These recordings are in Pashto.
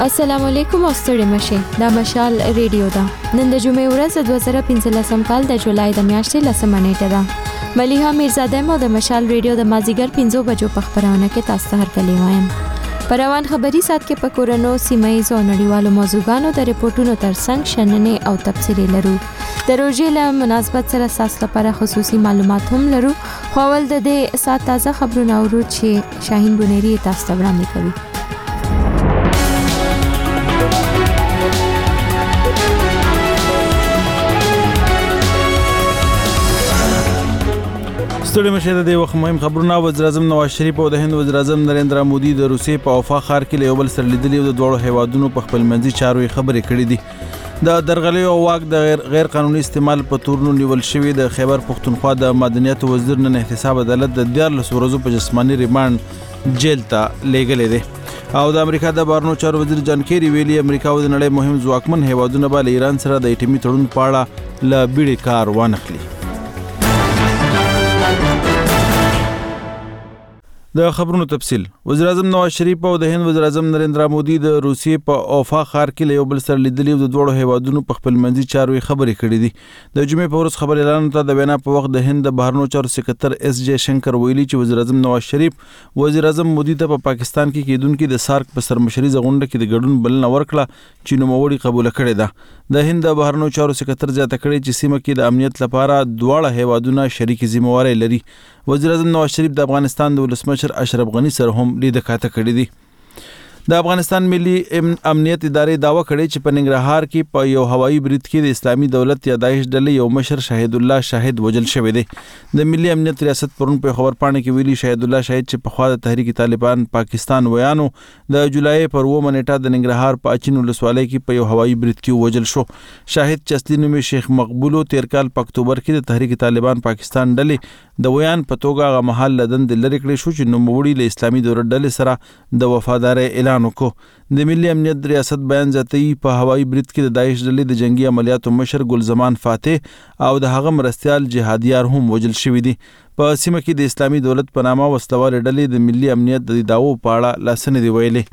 السلام علیکم او ستړي مشه دا مشال ریډیو ده. نن د جمعې ورځ 2015 کال د جولای د میاشتې 10 نیټه ده. ملیحه میرزاده مو د مشال ریډیو د مازیګر 5 بجو په خبرونه کې تاسو ته هرکلی وایم. پروان خبري سات کې پکورنو سیمایي او نړیوالو موضوعګانو د ریپورتونو ترڅنګ شننې او تفسیرې لرو. د روزي له مناسبت سره تاسو لپاره خصوصي معلومات هم لرو. خو ول د دې سات تازه خبرونه اورو چې شاهین بونيري تاسو ته وړاندې کوي. ستړي مشه د وخت مهم خبرونه. وزیر اعظم نواز شریف او د هند وزیر اعظم نریندرا مودي د روسیې په اوفا ښار کې له یو بل سره لیدلي او د دوړو هیوادونو په خپل منځي چارو خبرې کړې دي. د درغلي او واک د غیر قانوني استعمال په تورنو نیول شوی د خیبر پختونخوا د مدنیت وزیر نن احتساب عدالت د 14 ورځو په جسماني ریماند جیل ته لیږلی دی. او د امریکا د بهرنیو چارو وزیر جان کیری ویلي امریکا او د نړۍ مهم ځواکمن هیوادونه به له ایران سره د اټومي تړون په اړه له بیړې کار وانخلي. د خبرونو تفصیل. وزیر اعظم نواز شریف او د هند وزیر اعظم نریندرا مودي د روسیې په اوفا ښار کې له یو بل سره لیدلي او د دوړو هیوادونو په خپل منځي چارو خبرې کړې دي. د جمعې په ورځ خبر اعلان ته د وینا په وخت د هند د بهرنیو چارو سکرټر اس جے شنکر ویلي چې وزیر اعظم نواز شریف وزیر اعظم مودي ته په پاکستان کې کېدونکو د سارک په سرمشري غونډه کې د ګډون بلنه ورکړه چې نوموړي قبول کړې ده. د هند د بهرنیو چارو سکرټر زیاته کړې چې سیمه کې د امنیت لپاره دواړه هیوادونه شریک ذمہواری لري. وزیر اعظم نواز شریف د افغانستان د ولسمشر اشرف غنی سره هم لیدکاته کړې دي. د افغانستان ملي امنیت ادارې داوا کړې چې په ننګرهار کې په یو هوایي برید کې د اسلامي دولت یا داعش ډلې یو مشر شهید الله شاهد وژل شوی دی. د ملي امنیت ریاست پرون په خبر پاڼه کې ویلي شهید الله شاهد چې په خوا د تحریک طالبان پاکستان ویانو د جولای پر 9 نیټه د ننګرهار په اچین ولسوالۍ کې په یو هوایي برید کې وژل شو. شاهد چې اصلي نوم شیخ مقبولو 13 کال په اکتوبر کې د تحریک طالبان پاکستان ډلې د ویان په توګه هغه محل لدن د لری کړی شو چې نوموړي له اسلامي دولت ډلې سره د وفادارۍ اعلان وکړ. د ملي امنیت ریاست بیان ذاتي په هوایي برید کې د داعش ډلې د جنگي عملیاتو مشر ګلزمان فاتح او د هغه مرستيال جهادیار هم وژل شوی دي. په سیمه کې د اسلامي دولت په نامه وسلوال ډلې د ملي امنیت د داوو په اړه لاسنه دی ویلي.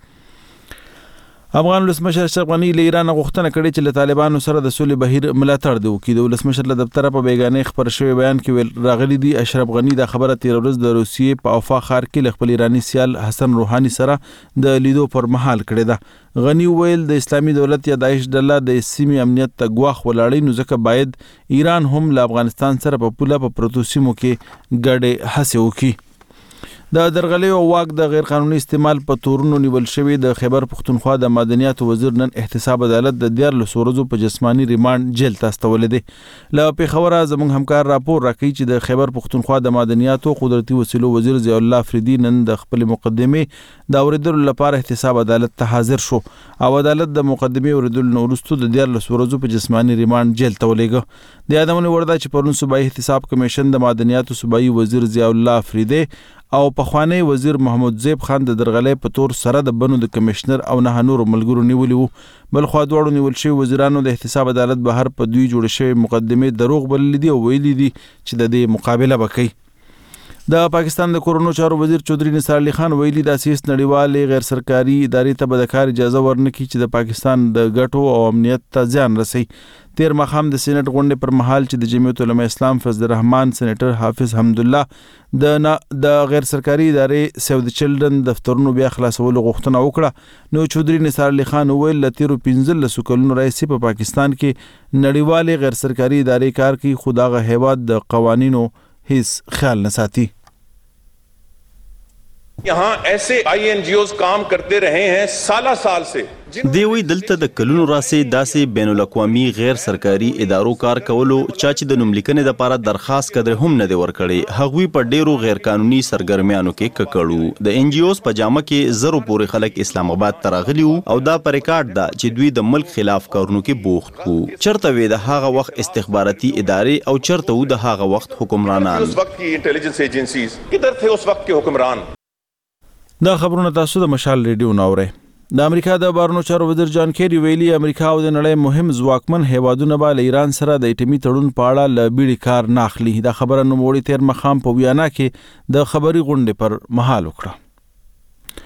افغان ولسمشر اشرف غنی له ایران غوښتنه کړې چې له طالبانو سره د سولې بهیر ملاتړ وکړي. د ولسمشر له دفتر په بیانیه خبر شوی بیان کې ویل راغلي دي اشرف غنی د خبره 13 ورځ د روسیې په اوفا ښار کې له خپل ایرانی سیال حسن روحاني سره د لیدو پر مهال کړی ده. غنی ویل د اسلامي دولت یا داعش ډله د سیمې امنیت ته ګواښ ولاړی نو ځکه باید ایران هم له افغانستان سره په پوله په پروتو سیمو کې ګډې هڅې وکړي. د درغلي او واک د غیر قانوني استعمال په تورونو نیول شوی د خیبر پختونخوا د مدنیت وزیر نن احتساب عدالت د 14 ورځو په جسماني ریماند جیل ته استولې دي. له پیښور زموږ همکار راپور راکړي چې د خیبر پختونخوا د مدنیت او قدرتي وسیلو وزیر ضیاء الله افریدي نن د خپل مقدمه د اوریدلو لپاره احتساب عدالت ته حاضر شو او عدالت د مقدمه اوریدلو وروسته د 14 ورځو په جسماني ریماند جیل ته ولېږه. د یادونه ورده چې پرون صوبایي احتساب کمیشن د مدنیت صوبایي وزیر ضیاء الله افریدي او پخوانی وزیر محمود زیب خان د درغلې په تور سره د بنو د کمشنر او نه نور ملګرو نیولي وو. بل خو دواړو نیول شوی وزیرانو د احتساب عدالت بهر په دوی جوړ شوی مقدمه دروغ بلل دي او ویلي دي چې د دې مقابله وکړي. د پاکستان د کورونو چارو وزیر چودھری نثار علي خان ویلي د اساس نړیوالې غیر سرکاري ادارې ته به د کار اجازه ورنکړي چې د پاکستان د ګټو او امنیت ته ځان رسي. تیر مخام د سېنات غونډې پر مهال چې د جمعیت علماء اسلام فضل الرحمن سېنیټر حافظ حمد الله د غیر سرکاري ادارې سیو د چلډرن دفترونو بیا خلاصولو غوښتنه وکړه نو چودھری نثار علي خان ویل ل 15 کلونو راځي په پاکستان کې نړیوالې غیر سرکاري ادارې کار کوي خو دغه هیواد د قوانینو هیڅ خیال نه ساتي. यहाँ ऐसे INGOs काम करते रहे हैं साल से. دیوی دلته د کلونو راسي داسې بین الاقوامي غیر سرکاري ادارو کار کولو چا چې د نوملیکنې لپاره درخواست کړي هم نه دی ورکړي. هغوی په ډیرو غیر قانوني سرګرمیانو کې ککړو. د NGOs په جامه کې زرو پورې خلک اسلام آباد ته راغلي او دا پر ریکارډ ده چې دوی د ملک خلاف کارونو کې بوخت وو. چرته وي د هغه وخت استخباراتي ادارې او چرته وو د هغه وخت حکمرانان. اس وخت کی انټيليجنس ایجنسیز کدھر تھے اس وقت کے حکمران. دا خبرونه تاسو د مشال ریډیو ناوره. د امریکا د بهرنیو چارو وزیر جان کیری ویلي امریکا او د نړۍ مهم ځواکمن هیوادونه به له ایران سره د اټومي تړون په اړه له بیړې کار نه اخلي. دا خبره نوموړي تیر مخام په ویانا کې د خبري غونډې پر مهال وکړه.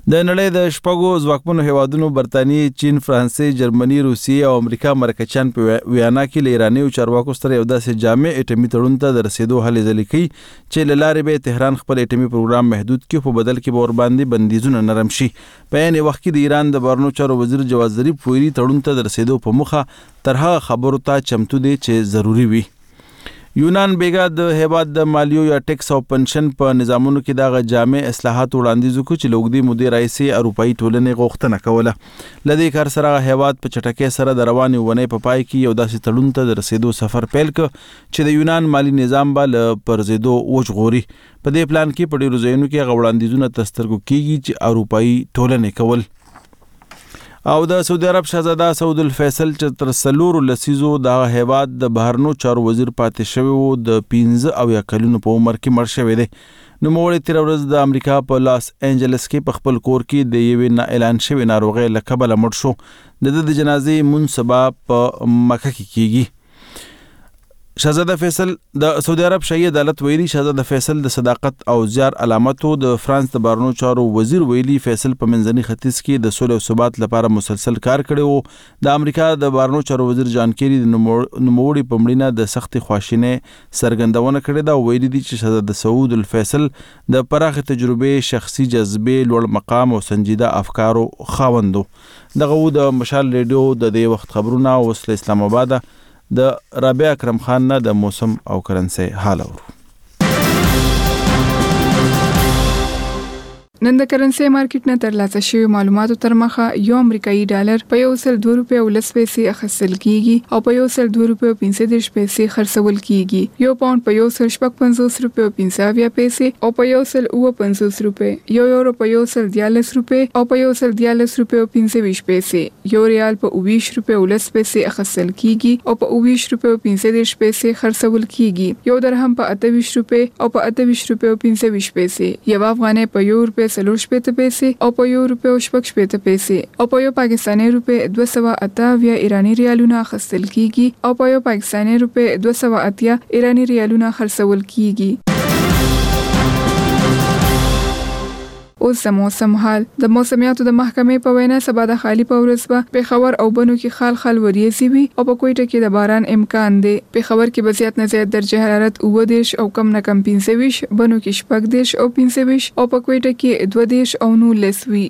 د نړۍ د شپږو ځواکمنو هیوادونو برتانیې، چین، فرانسې، جرمني، روسیې او امریکا مرکچیان په ویانا کې له ایراني چارواکو سره یو داسې جامع اټومي تړون ته د رسیدو هلې ځلې کوي چې له لارې به تهران خپل اټومي پروګرام محدود کړي، په بدل کې به ورباندې بندیزونه نرم شي. په عین وخت کې د ایران د بهرنیو چارو وزیر جواد ظریف ویلي تړون ته د رسیدو په موخه تر هغه خبرو ته چمتو دی چې ضروری وي. یونان بیګا د هیواد د مالیو یا ټیکس او پنشن په نظامونو کې دغه جامع اصلاحات وړاندیز وکړي چې لوګدي مودې راځي اروپאי ټولنې غوښتنه کوله. لدې کار سره هیواد په چټکۍ سره د رواني ونې په پای کې یو داسې تړون ته د رسیدو سفر پیل کړ چې د یونان مالی نظام به پرزیدو وژغوري. په دې پلان کې په ډیرو ځایونو کې غوړاندیزونه تسترګو کیږي چې اروپאי ټولنې کول. او د سعودي عرب شاهزاده سعود الفیصل چې تر 4 لسیزو د هیواد د بهرنیو چارو وزیر پاتې شوی وو د 15 او یا کلونو په عمر کې مړ شوی دی. نوموړی تیر ورځ د امریکا په لاس انجلس کې په خپل کور کې د یوې نه اعلان شوی ناروغۍ له کبله مړ شو. د جنازې مونځ سبا په مکه کې کیږي. شاهزاده فیصل د سعودي عرب شاهي عدالت ویلي شاهزاده فیصل د صداقت او زیار علامتو. د فرانس د بهرنیو چارو وزیر ویلي فیصل په منځني ختیځ کې د سولې او ثبات لپاره مسلسل کار کړی وو. د امریکا د بهرنیو چارو وزیر جان کیری د نوموړي په مړینه د سختي خواشینۍ څرګندونه کړې ده. ویلي دي چې شاهزاده سعود الفیصل د پراخ تجربې، شخصي جذبې، لوړ مقام او سنجیده افکارو خاوند. دغه د مشال ریډیو د دې وخت خبرونه اوس له اسلام آباد د رابعه اکرم خان نه د موسم او کرنسي حال اورو. نن د کرنسي مارکیټ نه ترلاسه شوی معلوماتو تر مخه یو امریکایي ډالر په 102 روپیا او 10 پیسې اخیستل کیږي او په 102 روپیا او 35 پیسې خرڅول کیږي. یو پاوند په 155 روپیا او 50 پیسې او په 155 روپیا، یو یورو په 143 روپیا او په 143 روپیا او 25 پیسې، یو ریال په 20 روپیا او 10 پیسې اخیستل کیږي او په 20 روپیا او 25 پیسې خرڅول کیږي. یو درهم په 28 روپیا او په 28 روپیا او 25 پیسې، یو افغانۍ په 1 روپیا 40 پیسې او په 1 روپیا او 60 پیسې او په یو پاکستاني روپیا 280 ایرانی ریالونه اخیستل کیږي او په یو پاکستاني روپیا 280 ایرانی ریالونه خرڅول کیږي. اوس د موسم حال. د موسمیاتو د محکمې په وینا سبا د خالی په ورځ به پېښور او بنو کې خال وریځي وي او په کوټه کې د باران امکان دی. پېښور کې به زیات نه زیات درجه حرارت 29 او کم نه کم 25، بنو کې 14 او 25 او په کوټه کې 22 او 19 وي.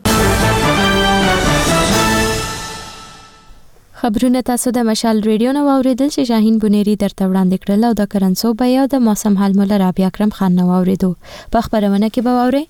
خبرونه تاسو د مشال ریډیو نو اوریدل چې شاهین بنيري درته وړاندې کړل او د کرنسو بیا د موسم حال مولا رابعه اکرم خان نو اوریدو. په خبرونه کې به وره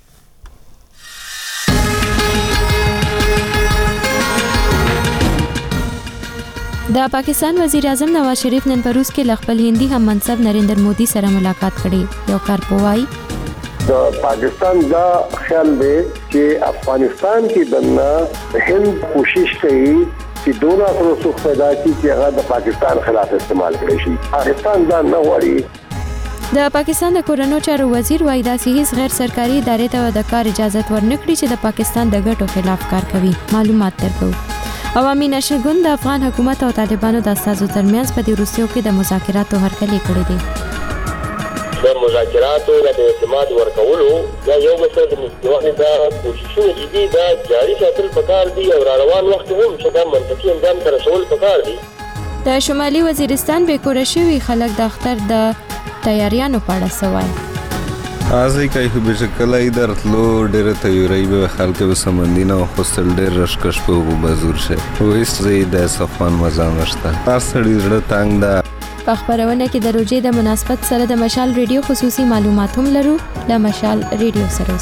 د پاکستان وزیر اعظم نواز شریف نن په روس کې خپل هندي هم منصب نریندر مودي سره ملاقات کړي. یو کارپوای د پاکستان دا خیال دی چې افغانستان کې دنه هند کوشش کوي چې دوه رسوخ پیدا کړي چې هغه د پاکستان خلاف استعمال کړي شي. پاکستان دا نه غواړي. د پاکستان د کورونو چارو وزیر وایي داسې هیڅ غیر سرکاري ادارې ته د کار اجازه ورنکړي چې د پاکستان د ګټو خلاف کار کوي. معلومات درکو. عوامي نشر ګوند د افغان حکومت او طالبانو د اساسو ترمنځ په دې روسیو کې د مذاکراتو هرکلی کړی دی. د مذاکراتو د اعتماد ورکولو یا یو مسله د مستوانه د کوششونو دي دا جاري ساتل پکار دي او روان وخت هم چې دا منطقي اندام تر رسول پکار دي. د شمالي وزیرستان به کور شوی خلک د اختر د تیاریانو په اړه سوال ازي کوي خو به کله درتلو ډېر تیاری به خلک به سمندینه او خوستل ډېر رشکش په بازور شه وېست زی د صفان مزه نشته هر سړي زړه تنگ ده. په خبرونه کې د روزې د مناسبت سره د مشال ریډیو خصوصي معلومات هم لرو. د مشال ریډیو سره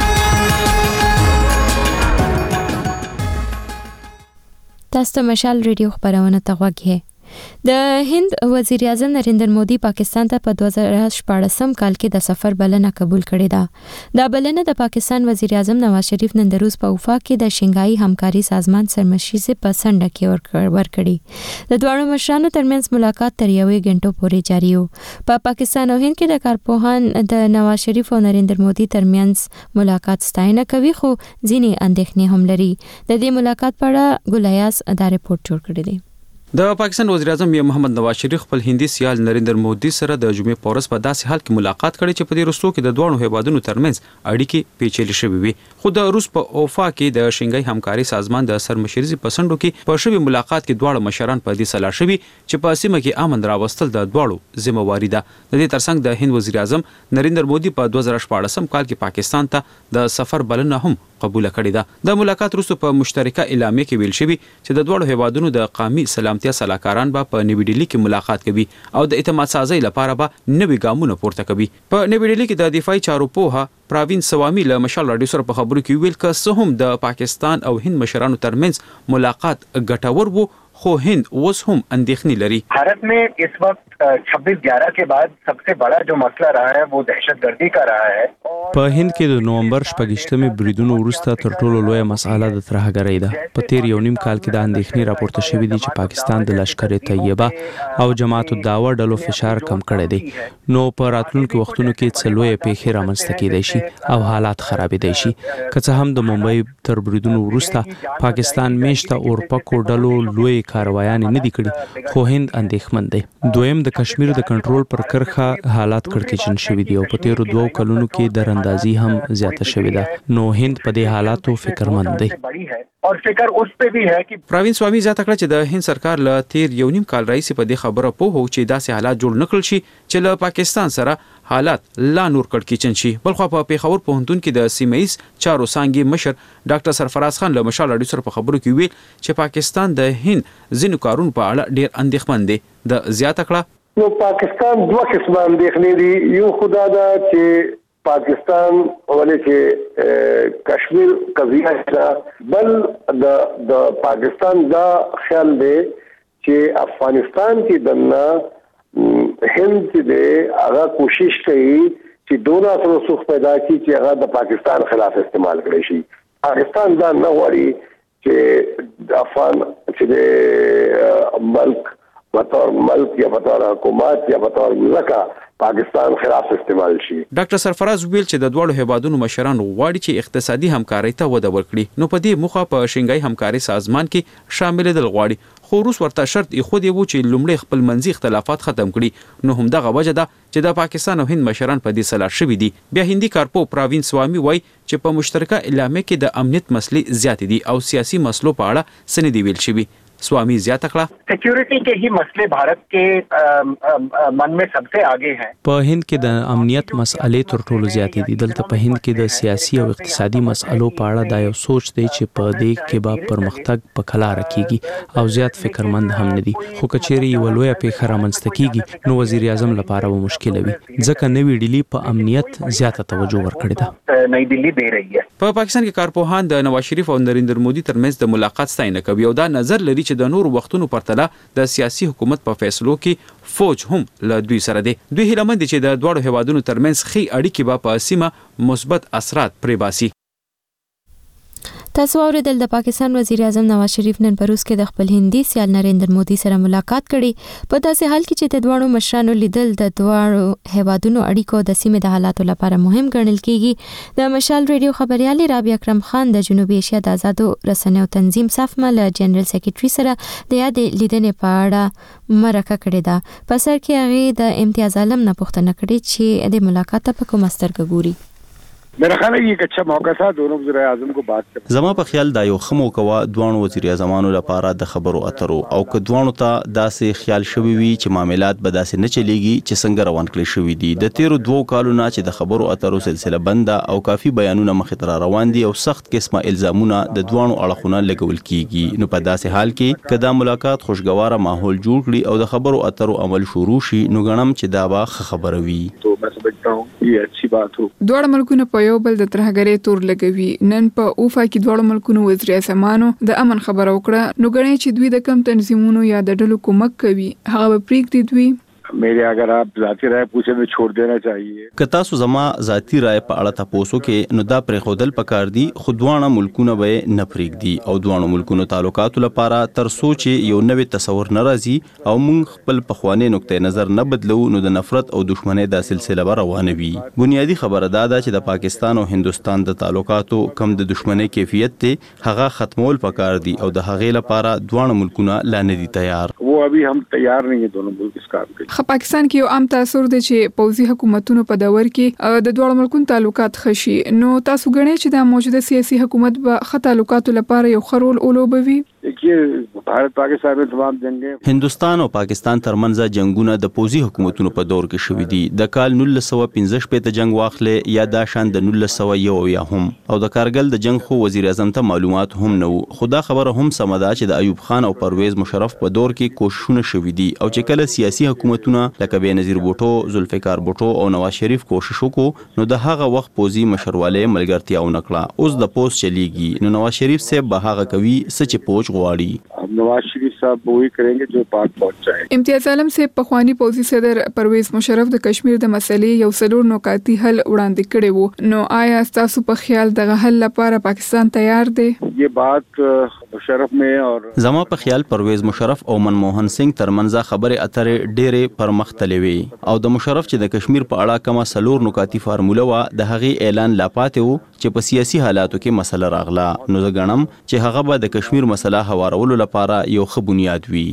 تاسو مشال ریډیو خبرونه ته غوږی. د هند وزیر اعظم نریندر مودي پاکستان ته په 2014 کال کې د سفر بلنه قبول کړې ده. دا بلنه د پاکستان وزیر اعظم نواز شریف نن د روس په وفا کې د شنګای همکاري سازمان سرمشي په سنډه کې ورکړي. د دوه مشرانو ترمنځ ملاقات تر یوې غنټو پورې جاري و. په پاکستان او هند کې د کارپوهان د نواز شریف او نریندر مودي ترمنځ ملاقات ستاینه کوي خو ځینې اندېښنې هم لري. د دې ملاقات په اړه ګولیاس دا ریپورت جوړ کړی دی. د پاکستان وزیر اعظم محمد نواز شریف خپل هندي سیال نریندر مودي سره د جمعې په ورځ په داسې حال کې ملاقات کړې چې په دې وروستو کې د دوه هیوادونو ترمنځ اړیکې پیچلې شوې وي. خو د روس په اوفا کې د شنګای همکاري سازمان د سرمشري په سندو کې په شوی ملاقات کې دواړه مشران په دې سلا شوي چې په سیمه کې امن راوستل د دواړو ذمہواری ده. د دې ترڅنګ د هند وزیر اعظم نریندر مودي په 2014 کال کې پاکستان ته د سفر بلنه هم قبول کړې ده. د ملاقات وروسته په مشترکه اعلامیه کې ویل شوی چې د دوه هیوادونو د قومي سلامتیا صلاحکاران به په نیوی ډیلی کې ملاقات کوي او د اعتماد سازي لپاره به نوي ګامونه پورته کوي. په نیوی ډیلی کې د دفاعي چارو پوها پراوین سوامي له مشال رادیو سره په خبرو کې ویل که څه هم د پاکستان او هند مشرانو ترمنځ ملاقات ګټور وو خو هند اوس هم اندېښنې لري. भारत में इस वक्त 26/11 के बाद सबसे बड़ा जो मसला रहा है वो दहशतगर्दी का रहा है. په هند کې د نومبر 28 بریدونو وروسته تر ټولو لویه مسأله د ترهګرۍ ده. په تیر یو نیم کال کې د اندېښنې راپورته شوې دي چې پاکستان د لشکر طیبه او جماعت الدعوه ډلو فشار کم کړی دی. نو په راتلونکو وختونو کې څه لویه پیښې رامنځته کېدای شي او حالات خرابېدای شي. که څه هم د ممبئی تر بریدونو وروسته پاکستان میشته اورپکو ډلو لوی کاروایان نه دي کړي خو هند اندېښمن دی. دویم د کشمیر د کنټرول پر کرخه حالات کړکېچن شوي دي او په تیرو 2 کلونو کې دراندازي هم زیاته شوې ده. نو هند په دې حالاتو فکرمند دی. और फिकर उस पे भी है कि پراوین سوامي زیاته کړه چې د هند سرکار له تیر یو نیم کال راځي په دې خبره پوه هو چې داسې حالات جوړ نکړل شي چې له پاکستان سره حالات لا نور کړکېچن شي. بلخو په پیښور پوهنتون کې د سیمه‌ایز چارو څانګې مشر ډاکټر سرفراز خان له مشال رادیو سره په خبرو کې ویل چې پاکستان د هند ځینو کارونو په اړه ډیر اندېښمن دی. د زیاته کړه نو پاکستان دوه قسمه اندېښنې دي. یو خدا دا چې پاکستان ولې چې کشمیر قضیه ده، بل د پاکستان دا خیال دی چې افغانستان کې دنه هند چې هغه کوشش کوي چې دونه رسوخ پیدا کړي چې هغه د پاکستان خلاف استعمال کړي شي. پاکستان دا نه غواړي چې د افغان چې د ملک بطور ملک یا بطور حکومت یا بطور ملکه پاکستان خلاف استعمال شي. ډاکټر سرفراز ویل چې د دوه هیوادونو مشران غواړي چې اقتصادي همکارۍ ته وده ورکړي. نو په دې موخه په شنګای همکاري سازمان کې شامل دل غواړي. خو روس ورته شرط خو دی وو چې لومړی خپل منځي اختلافات ختم کړي. نو هم دغه وجه ده چې د پاکستان او هند مشران په دې سلا شوي دي. بیا هندي کارپو پراوین سوامي وای چې په مشترکه اعلامیه کې د امنیت مسلې زیات دي او سیاسي مسلو په اړه سندې ویل شوي. स्वामी ज्यादा कड़ा सिक्योरिटी के ही मसले भारत के मन में सबसे आगे हैं. په هند کې د امنیت مسئلې تر ټولو زیاتې دي. دلته په هند کې د سیاسي او اقتصادي مسئلو په اړه دا یو سوچ دی چې په دې کې به پرمختګ په کلار کېږي او زیات فکرمند هم نه دي. خو کچېرې یو لوی پیښه رامنځته کېږي نو وزیر اعظم لپاره به مشکل وي ځکه نوې ډیلی په امنیت زیاته توجه ورکړې ده. نئی دلی دے رہی ہے. په پاکستان کې کارپوهان د نواز شریف او نریندر مودي ترمنځ د ملاقات ستاینه کوي او دا نظر لري چې د نور وختونو پرتله د سیاسي حکومت په فیصلو کې فوج هم له دوی سره دی. دوی هیله مند دي چې د دوه هیوادونو ترمنځ خي اړیکې به په سیمه مثبت اثرات پرې باسي. تاسو اوریدل د پاکستان وزیر اعظم نواز شریف نن پروس کې د خپل هندي سیال نریندر مودي سره ملاقات کړي. په داسې حال کې چې د دوه مشرانو لیدل د دوه هیوادونو اړیکو د سیمې د حالاتو لپاره مهم ګڼل کیږي. د مشال ریډیو خبريالي رابعه اکرم خان د جنوبي ایشیا د آزادو رسنیو تنظیم صفما له جنرال سیکریټري سره د یاد لیدنې په اړه مرکه کړې ده. په سر کې هغه د امتیاز عالم نه پوښتنه کړې چې د ملاقات په کوم سترګه ګوري. मेरा ख्याल है ये एक अच्छा मौका था दोनों वज़ीर आज़म को बात करने. زما په خیال دا یو خمو کوا دوه وزیر اعظمانو لپاره د خبرو اترو او که دوه ته داسې خیال شوی وي چې معاملات به داسې نه چلیږي چې څنګه روان کړی شوی دي. د تیرو 2 کالونو چې د خبرو اترو سلسله بنده او کافي بیانونه مخ ته روان دي او سخت قسمه الزامونه د دوه اړخونو لګول کیږي. نو په داسې حال کې کدا ملاقات خوشگوار ماحول جوړ کړي او د خبرو اترو عمل شروع شي نو غنم چې دا به خبره وي. تو मैं समझता हूं ये अच्छी बात हो. دوه ملکونه په یو بل د ترهګرۍ تور لګوي. نن په اوفا کې دوه ملکونو وزیر اعظمانو د امن خبره وکړه. نو غړي چې دوی د کم تنظیمونو یا د ډلو کومک کوي هغه پریږدي دوی मेरे अगर आप ذاتی رائے पूछे तो छोड़ देना चाहिए. که تاسو زما ذاتی رائے په اړه تاسو کې نو دا پرې خودل پکار دي خو دوانه ملکونه به نه پرېږدي او دوانه ملکونو تعلقاتو لپاره تر سوچ یو نوې تصور ناراضي او موږ خپل پخوانی نقطه نظر نه بدلو نو د نفرت او دښمنۍ د سلسله به روانه وي. بنیادی خبره دا ده چې د پاکستان او هندستان د تعلقاتو کم د دښمنۍ کیفیت ته هغه ختمول پکار دي او د هغې لپاره دوانه ملکونه لا نه دي تیار. वो अभी हम तैयार नहीं है दोनों मुल्क इस काम के. پاکستان کې یو عام تاثر دی چې پوځي حکومتونو په دور کې د دوه ملکونو تعلقات خشي. نو تاسو غواړئ چې د موجوده سیاسي حکومت په خط تعلقاتو لپاره یو خرول اولوبوي؟ भारत पाकिस्तान में तमाम जंगें هندستان او پاکستان ترمنځ جنگونه د پوځي حکومتونو په دور کې شوې دي. د کال 1915 جنگ واخلې یا دا شان د 1901 یا هم او د کارګل د جنگ خو وزیر اعظم ته معلومات هم نه وو. خدا خبره هم سمدا چې د ایوب خان او پرویز مشرف په دور کې کوششونه شوې دي او چې کله سیاسي حکومتونه لکه بېنظیر بوټو، ذوالفقار بوټو او نواز شریف کوشش وکړو نو د هغه وخت پوځي مشرواله ملګرتیا ونکړه. اوس د پوز چلیږي نو نواز شریف صاحب به هغه کوي سچ پوج غواړي. नवाज शरीफ साहब वही करेंगे जो पाक पहुंच जाए. امتیاز عالم سے پخوانی پوځي صدر پرویز مشرف د کشمیر د مسلې یو څلور نکاتي حل وړاندې کړی وو. نو آیا تاسو په خیال دغه حل لپاره پاکستان تیار دی؟ ये बात مشرف में और زما په خیال پرویز مشرف او منموهن سنگ ترمنځ خبره اترې ډېرې پرمختللې وي او د مشرف چې د کشمیر په اړه کومه څلور نکاتي فارموله وا د هغې اعلان لا پاتې وو چې په سیاسي حالاتو کې مسله راغله. نو زه ګڼم چې هغه به د کشمیر مسله هوارولو لپاره یو ښه بنیاد وي.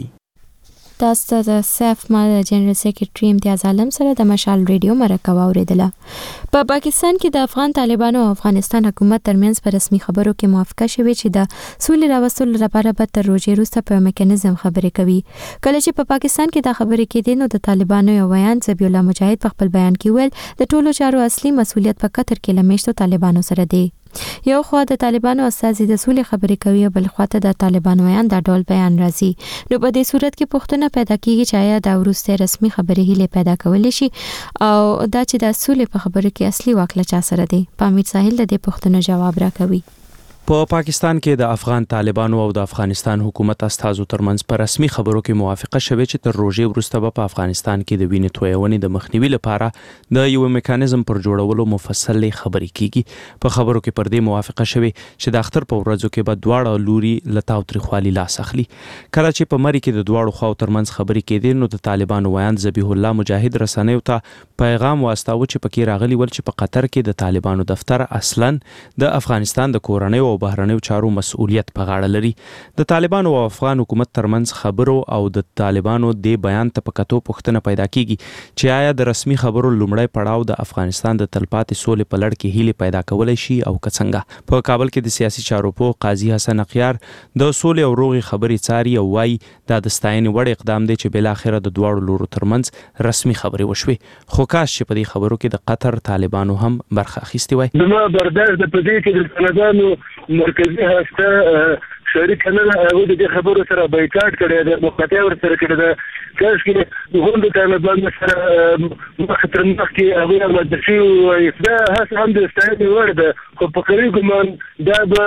تاسو د سیف مال جنرال سیکریټری امتیاز عالم سره د مشال ریډیو مرکه واوریدله. په پاکستان کې د افغان طالبانو او افغانستان حکومت ترمنځ په رسمي خبرو کې موافقه شوې چې د سولې راوستلو لپاره به تر روزي وروسته په میکانیزم خبرې کوي. کله چې په پاکستان کې دا خبرې کېدې نو د طالبانو یو بیان ذبیح الله مجاهد په خپل بیان کې ویل د ټولو چارو اصلي مسؤلیت په قطر کې لمشتو طالبانو سره دی. یو خوا د طالبانو استازي د سولې خبرې کوي او بل خوا ته د طالبانو بیان د ډول بیان راځي. نو په دې صورت کې پوښتنه پیدا کیږي چې آیا دا وروسته رسمي خبرې هیله پیدا کولای شي او دا چې د سولې په خبرو کې اصلي واک له چا سره دی؟ پامیر ساحل د دې پوښتنو جواب راکوي. په پاکستان کې د افغان طالبانو او د افغانستان حکومت استازو ترمنځ په رسمي خبرو کې موافقه شوې چې تر روزي وروسته په افغانستان کې د وینې تویونې د مخنیوي لپاره د یو میکانیزم پر جوړولو مفصل خبرې کیږي. په خبرو کې پر دې موافقه شوې چې د اختر په ورځو کې به دواړه لوري لتاو تریخوالي لاس اخلي. کله چې په مری کې د دواړو خواو ترمنځ خبرې کېدې نو د طالبانو ویان ذبیح الله مجاهد رسنیو ته پیغام واستاوه چې پکې راغلي ول چې په قطر کې د طالبانو دفتر اصلا د افغانستان د کورنۍ او بهرنیو چارو مسؤلیت په غاړه لري. د طالبانو او افغان حکومت ترمنځ خبرو او د طالبانو د بیان ته په کتو پوښتنه پیدا کیږي چې آیا د رسمي خبرو لومړی پړاو د افغانستان د تلپاتې سولې په لړ کې هیله پیدا کولای شي او که څنګه. په کابل کې د سیاسي چارو په قاضي حسن اقیار د سولې او روغي خبرې څاري او وايي دا د ستاینې وړ اقدام دی چې بل اخره د دواړو لورو ترمنځ رسمي خبرې وشوي. خو کاش چې په دې خبرو کې د قطر طالبانو هم برخه اخیستې وای. زما برداشت د پدې کې د طالبانو مرکزی هسته شریک نه او د خبرو سره بایکاټ کړي د مقاطعه ور سره کړي د کاش کې هم د طالبانو سره مخاطر مخکې هغه مدرسي او دا هڅه هم د استعداد ورده خو په قریب ګمان دا به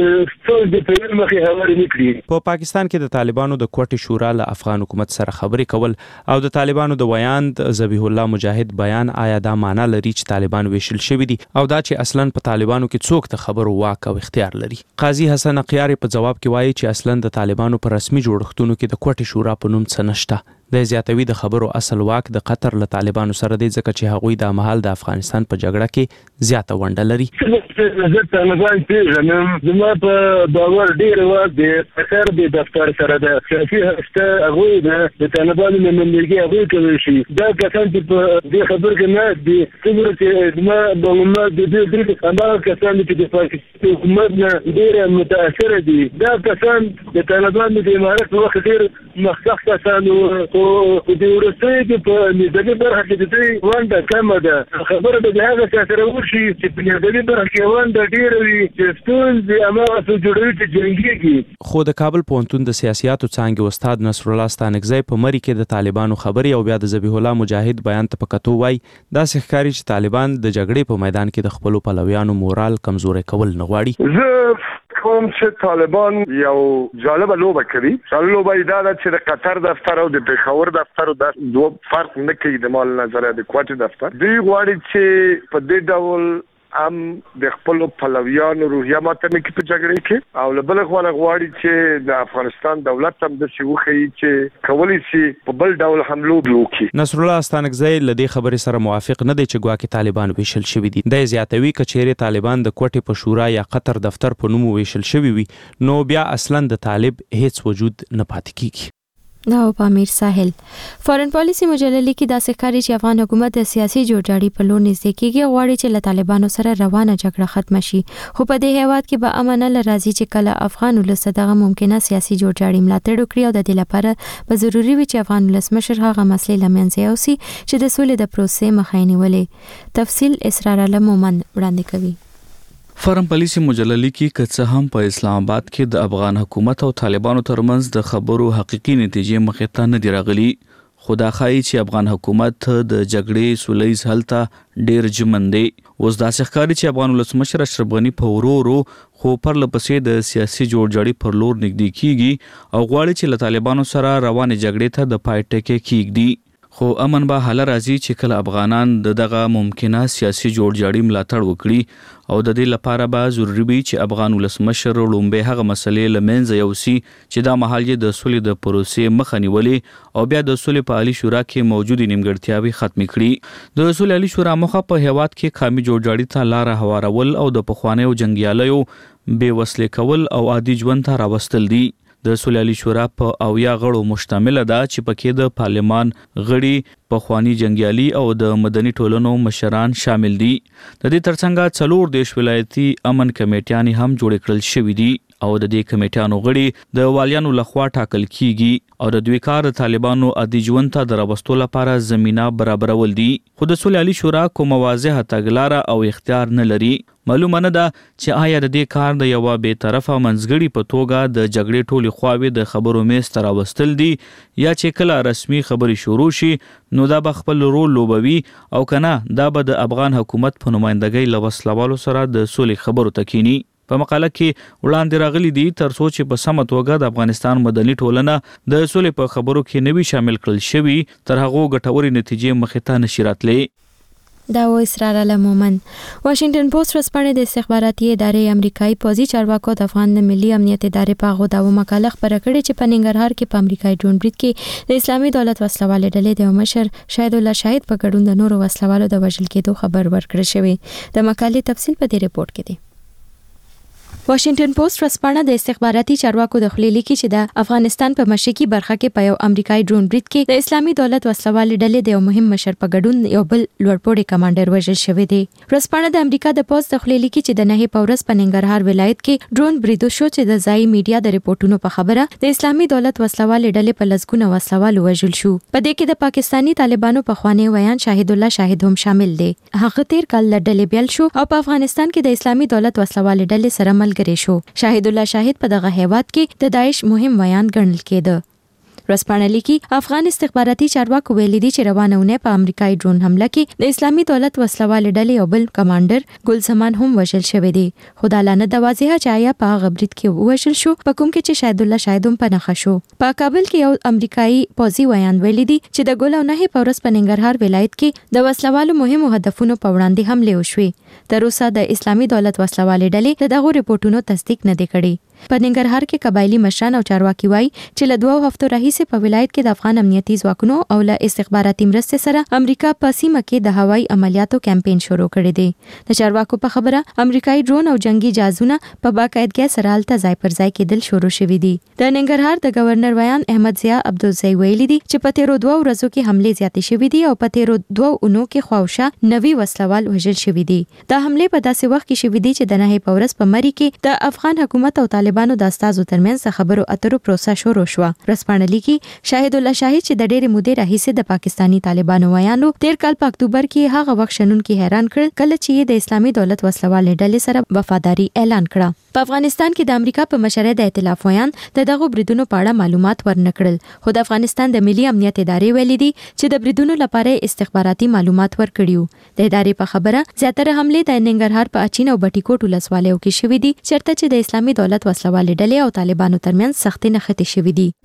څه د پیل مخې هواري نکړي. په پاکستان کې د طالبانو د کوټې شورا له افغان حکومت سره خبرې کول او د طالبانو د ویان ذبیح الله مجاهد بیان آیا دا معنی لري چې طالبان ویشل شوی دي او دا چې اصلا په طالبانو کې څوک ته خبرو واک او اختیار لري؟ قاضي حسن اقیار په جواب کې وایي چې اصلا د طالبانو په رسمي جوړښتونو کې د کوټې شورا په نوم څه نشته. د زیاتوي د خبرو اصل واک د قطر له طالبانو سره دی ځکه چې هغوی د مهال د افغانستان په جګړه کې زیاته ونډه لري. زه طالبان پیژنم زما په باور ډېر واک دی قطر د دفتر سره د سیاسي هسته هغوی د طالبانو نمایندګي هغوی کولی شي. دا کسان چې په دې خبر کې نه دي څومره چې زما معلومات د دې درې هماغه کسان چې د پاکستان حکومت نه ډېر متاثره دي. دا کسان د طالبانو د امارت په وخت ډېر مخکښ کسان او د ورسته کې په نظامي برخه کې د دې ونډه کمه ده. خبره د هغه سره ورشي چې په نظامي برخه کې ونډه ډېره وي چې ستونزې هماغه څه جوړوي چې جنګېږي. خو د کابل پوهنتون د سیاسیاتو څانګې استاد نصر الله ستانکزی په مری کې د طالبانو خبرې او بیا د ذبیح الله مجاهد بیان ته په کتو وایي داسې ښکاري چې طالبان د جګړې په میدان کې د خپلو پلویانو مورال کمزوری کول نه غواړي. زه کوم چې طالبان یو جالب لوبه کړی. لوبه دا ده چې د قطر دفتر او د پېښور دفتر د دوه فرق نه کوي د مال نظر د کوټ دفتر. دوی غواړي چې په دې ډول ام د خپل پلویانو روحیه ماته کې په جګړه کې او له بل خوا غواړي چې د افغانستان دولت هم د شوخي چې کولی شي په بل ډول حملو وکړي. نصر الله استانکزی لدې خبرې سره موافق نه دی چې ګواکې طالبان ویشل شوی دي. د زیاتوي کچېره طالبان د کوټې په شورا یا قطر دفتر په نوم ویشل شوی وي نو بیا اصلا د طالب هیڅ وجود نه پاتې کیږي. دا په امیر ساحل فارن پالیسی مجله لیکي دا ښکاري چې افغان حکومت د سیاسي جوړجاړي په لور نږدې کیږي غواړي چې له طالبانو سره روانه جګړه ختم شي خو په دې هیواد کې به امن نه راځي چې کله افغان ولس دغه ممکنه سیاسي جوړجاړي ملاتړ وکړي او د دې لپاره به ضروری وي چې افغان ولس مشر هغه مسلې لمنځه یوسي چې د سولې د پروسې مخه نیولې. تفصیل اسرار علم مومن وړاندې کوي. فارن پالیسی مجله لیکي که څه هم په اسلام آباد کې د افغان حکومت او طالبانو ترمنځ د خبرو حقيقي نتیجې مخې ته نه دی راغلي خو دا ښایي چې افغان حکومت د جګړې سولهییز حل ته ډېر ژمن دی. اوس داسې ښکاري چې افغان ولسمشر اشرف غني په ورو خو پرله پسې د سیاسي جوړجاړي پر لور نږدې کیږي او غواړي چې له طالبانو سره روانې جګړې ته د پای ټکی کیږدي. خو امن به حل راځي چې کله افغانان دغه ممکنه سیاسي جوړجاړي ملاتړ وکړي او د دې لپاره به ضروری وي چې افغان ولسمشر لومبه هغه مسلې لمنځه یوسي چې دا مهال یې د سولې د پروسې مخه نیولې او بیا د سولې په عالی شورا کې موجودې نیمګړتیاوې ختمې کړي. د سولې عالی شورا مخه په هیواد کې قومي جوړجاړي ته لار هوارول او د پخوانیو جنگیالیو بې وسلې کول او عادي ژوند ته راوستل دي. د سولې عالی شورا په 90 غړو مشتمل ده چې پکې د پارلمان غړي پخوانی جنگیالي او د مدني ټولنو مشران شامل دي. د دې ترڅنګ 4 دیش ولایتي امن کمیټیان هم جوړ کړل شوې دي او د دې کمیټیانو غړي د والیانو لخوا ټاکل کیږي او د دوی کار طالبانو عادي ژوند ته د راوستلو لپاره زمينه برابرول دي. خو د سولې عالی شورا کومه واضحه تګلاره او اختیار نه لري. معلومه نه ده چې آیا د دې کار د یو بې طرفه منځګړي په توګه د جګړې ټولي خواوې د خبرو میز ته راوستل دي یا چې کله رسمي خبري شروع شي نو دا به خپل رول لوبوي او کنه دا به د افغان حکومت په نمائندګۍ له وسلوالو سره د سولې خبرو تکینی. په مقاله کې وړاندې راغلي دي تر څو چې په سمه توګه د افغانستان مدني ټولنه د سولې په خبرو کې نوي شامل کړل شوي تر هغه ګټوري نتیجې مخې ته نشي راتلی. دا و اسرار علم مومن. واشنگټن پوسټ ورځپاڼه د استخباراتي ادارې امریکایي پوځي چارواکو د افغان ملي امنیت ادارې په غو داو مقاله خبره کړې چې په ننګرهار کې په امریکایي ډرون برید کې د اسلامي دولت وسلوال ډلې د مشر شاهد الله شاهد په ګډون د نورو وسلوالو د وژل کېدو خبر ورکړل شوی. د مقالې تفصیل په دې ریپورت کې دی. واشنگټن پوسټ ورځپاڼه د استخباراتي چارواکو د خپل لیکي چې د افغانستان په مشرقي برخه کې په یو امریکایي ډرون برید کې د اسلامي دولت وسلوال ډلې د یو مهم مشر په ګډون یو بل لوړپوړی کمانډر وژل شوی دی. ورځپاڼه د امریکا د پوسټ د خپل لیکي چې د نه په ورځ په ننګرهار ولایت کې ډرون برید شو چې د ځای میډیا د ریپورتونو په خبره د اسلامي دولت وسلوال ډلې په لسګونه وسلوال وژل شو. په دې کې د پاکستانی طالبانو په خوانی ویان شاهد الله شاهد هم شامل دی. هغه تیر کال ډلې بیل شو او په افغانستان کې د اسلامي دولت وسلوال ډلې سره ملګری شو. شاهد الله شاهد په دغه هیواد کې د داعش مهم ویان ګڼل کېده. ورځپاڼه لیکي افغان استخباراتي چارواکو ویلي دي چې روانونه په امریکایي ډرون حمله کې د اسلامي دولت وسلوال ډلې او بل کمانډر ګلزمان هم وژل شوی دی. خو دا لانه د واضحه چایا په غبرید کې وژل شو په کوم کې چې شاهد الله شاهد هم په نخښه شو. په کابل کې یو امریکایي پوځي ویان ویلي دي چې د ګل او نه په ورځ په ننګرهار ولایت کې د وسلوالو مهمو هدفونو په وړاندې حمله وشوه. تر اوسه د اسلامي دولت وسلوال ډلې دغه ریپورتونو تصدیق نه دی کړی. په ننګرهار کې قبایلی مشران او چارواکي وایي چې له 2 هفتو راهیسې په ولایت کې د افغان امنیتي ځواکونو او له استخباراتي مرستې سره امریکا په سیمه کې د هوایي عملیاتو کمپاین شروع کړی دی. د چارواکو په خبره امریکایي ډرون او جنگي جهازونه په باقاعدګۍ سره هلته ځای پر ځای کېدل شروع شوي دي. د ننګرهار د گورنر ویان احمد ضیا عبدالزی ویلي دي چې په تیرو 2 ورځو کې حملې زیاتې شوې دي او په تیرو 2 اونو کې خواوشا 90 وسلوال وژل شوي دي. دا حملې په داسې وخت کې شوې دي چې د نه په ورځ په مری کې د افغان حکومت او طالبانو د استازو ترمنځ خبرو اترو پروسه شروع شو. رسپانه لیکي شاهد الله شاهي چې د ډېرې مودې راهیسې د پاکستانی طالبانو ویانو تیر کال په اکتوبر کې هغه وخت شنونکي حیران کړ کله چې د اسلامي دولت وسلوالې ډلې سره وفاداری اعلان کړه. په افغانستان کې د امریکا په مشرۍ د ائتلاف ویان د دغه بریدونو په اړه معلومات ورنکړل، خو د افغانستان د ملي امنیت ادارې ویلي دي چې د بریدونو لپاره استخباراتي معلومات ورکړیو. د ادارې په خبره زیاتره حمله د ننګرهار په اچین او بټي کوټ ولسوالیو کې شوې دي، چیرته چې د اسلامي دولت وسلوالې ډلې او طالبانو ترمنځ سختې نښتې شوې دي.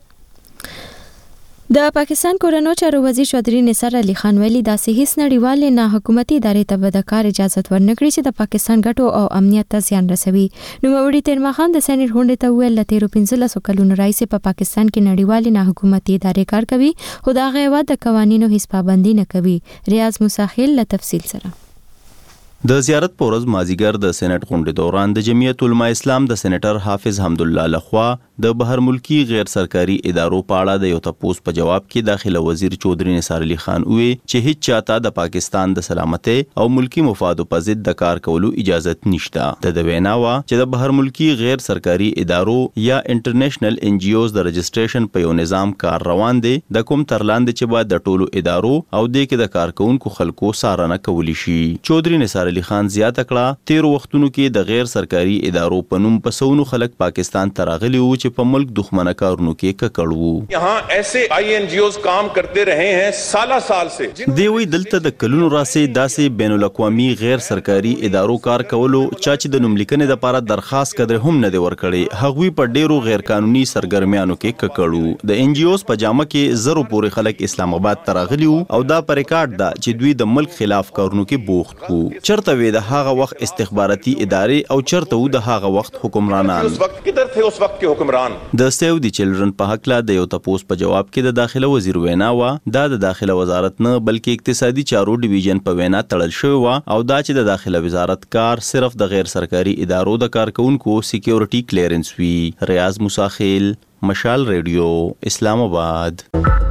د پاکستان کورنو چارو وزیر چودھری نثار علي خان ویلي داسې هیڅ نړیوال نه حکومتي ادارې ته به د کار اجازه ورنکړي چې د پاکستان ګټو او امنیت ته زیان رسوي. نوموړي تیرماخان د سېنات غونډې ته ویل چې 15 کلونو راځي په پاکستان کې نړیوال نه حکومتي ادارې کار کوي، خو دا غیوا د قوانینو هیڅ پابندي نه کوي. ریاض موساخیل له تفصیل سره. د زیارت په ورځ مازیګر د سېنات غونډې دوران د جمعیت علماء اسلام د سېنیټر حافظ حمدالله لخوا د بهر ملکی غیر سرکاري ادارو په اړه د یو تپوس په جواب کې داخله وزیر چودھری نثار علي خان وی چې هیڅ چاته د پاکستان د سلامتۍ او ملکی مفادو په ضد د کار کولو اجازه نشته. د وینا وا چې د بهر ملکی غیر سرکاري ادارو یا انټرنیشنل ان جی اوز د رجسټریشن په یو نظام کار روان دي، د کوم ترلاندې چې بعد د ټولو ادارو او د کې د کارکونکو خلکو سارنه کولی شي. چودھری نثار علي خان زیاته کړه تیر وختونو کې د غیر سرکاري ادارو په نوم پسونو خلک پاکستان ته راغلي وو چې په ملک دښمنه کارونو کې ککړ وو. यहाँ ऐसे INGOs काम करते रहे हैं साल से. دی وی دلته د کلونو راسې داسې بین الاقوامي غیر سرکاري ادارو کار کولو چا چې د نوملیکنې لپاره درخواست کړي هم نه دی ورکړي، هغوی په ډیرو غیر قانوني سرګرمیانو کې ککړ وو. د NGOs په جامه کې زرو پورې خلک اسلام آباد ته راغلي وو او دا پر ریکارډ ده چې دوی د ملک خلاف کارونو کې بوخت وو. چرته وی د هغه وخت استخباراتي ادارې او چرته و د هغه وخت حکمرانان. उस वक्त किधर थे उस वक्त के हुक्मरान. د سیو دی چلډرن په حق لا د یو تپوس په جواب کې د داخله وزیر وینا وا دا د داخله وزارت نه بلکې اقتصادي چارو ډیویژن په وینا تړل شوی وا او دا چې د داخله وزارت کار صرف د غیر سرکاري ادارو د کارکونکو سکیورټي کلیرنس وی. ریاض موساخیل، مشال ریډیو، اسلام آباد.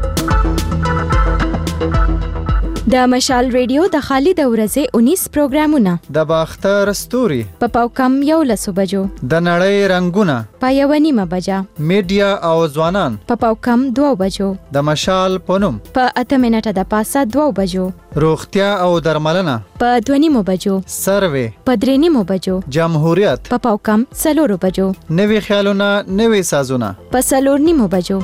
د مشال ریډیو د خالد ورځې 19 پروګرامونه د باختر ستوري په پاوکم 11 بجو، د نړۍ رنگونه په 1:30 بجه، میډیا او ځوانان په پاوکم 2 بجو، د مشال پونم په 8 منټه د پاسه 2 بجو، روغتیا او درملنه په 2:30 بجو، سروې په 3:30 بجو، جمهوریت په پاوکم 4 بجو، نوي خیالونه نوي سازونه په 4:30 بجو.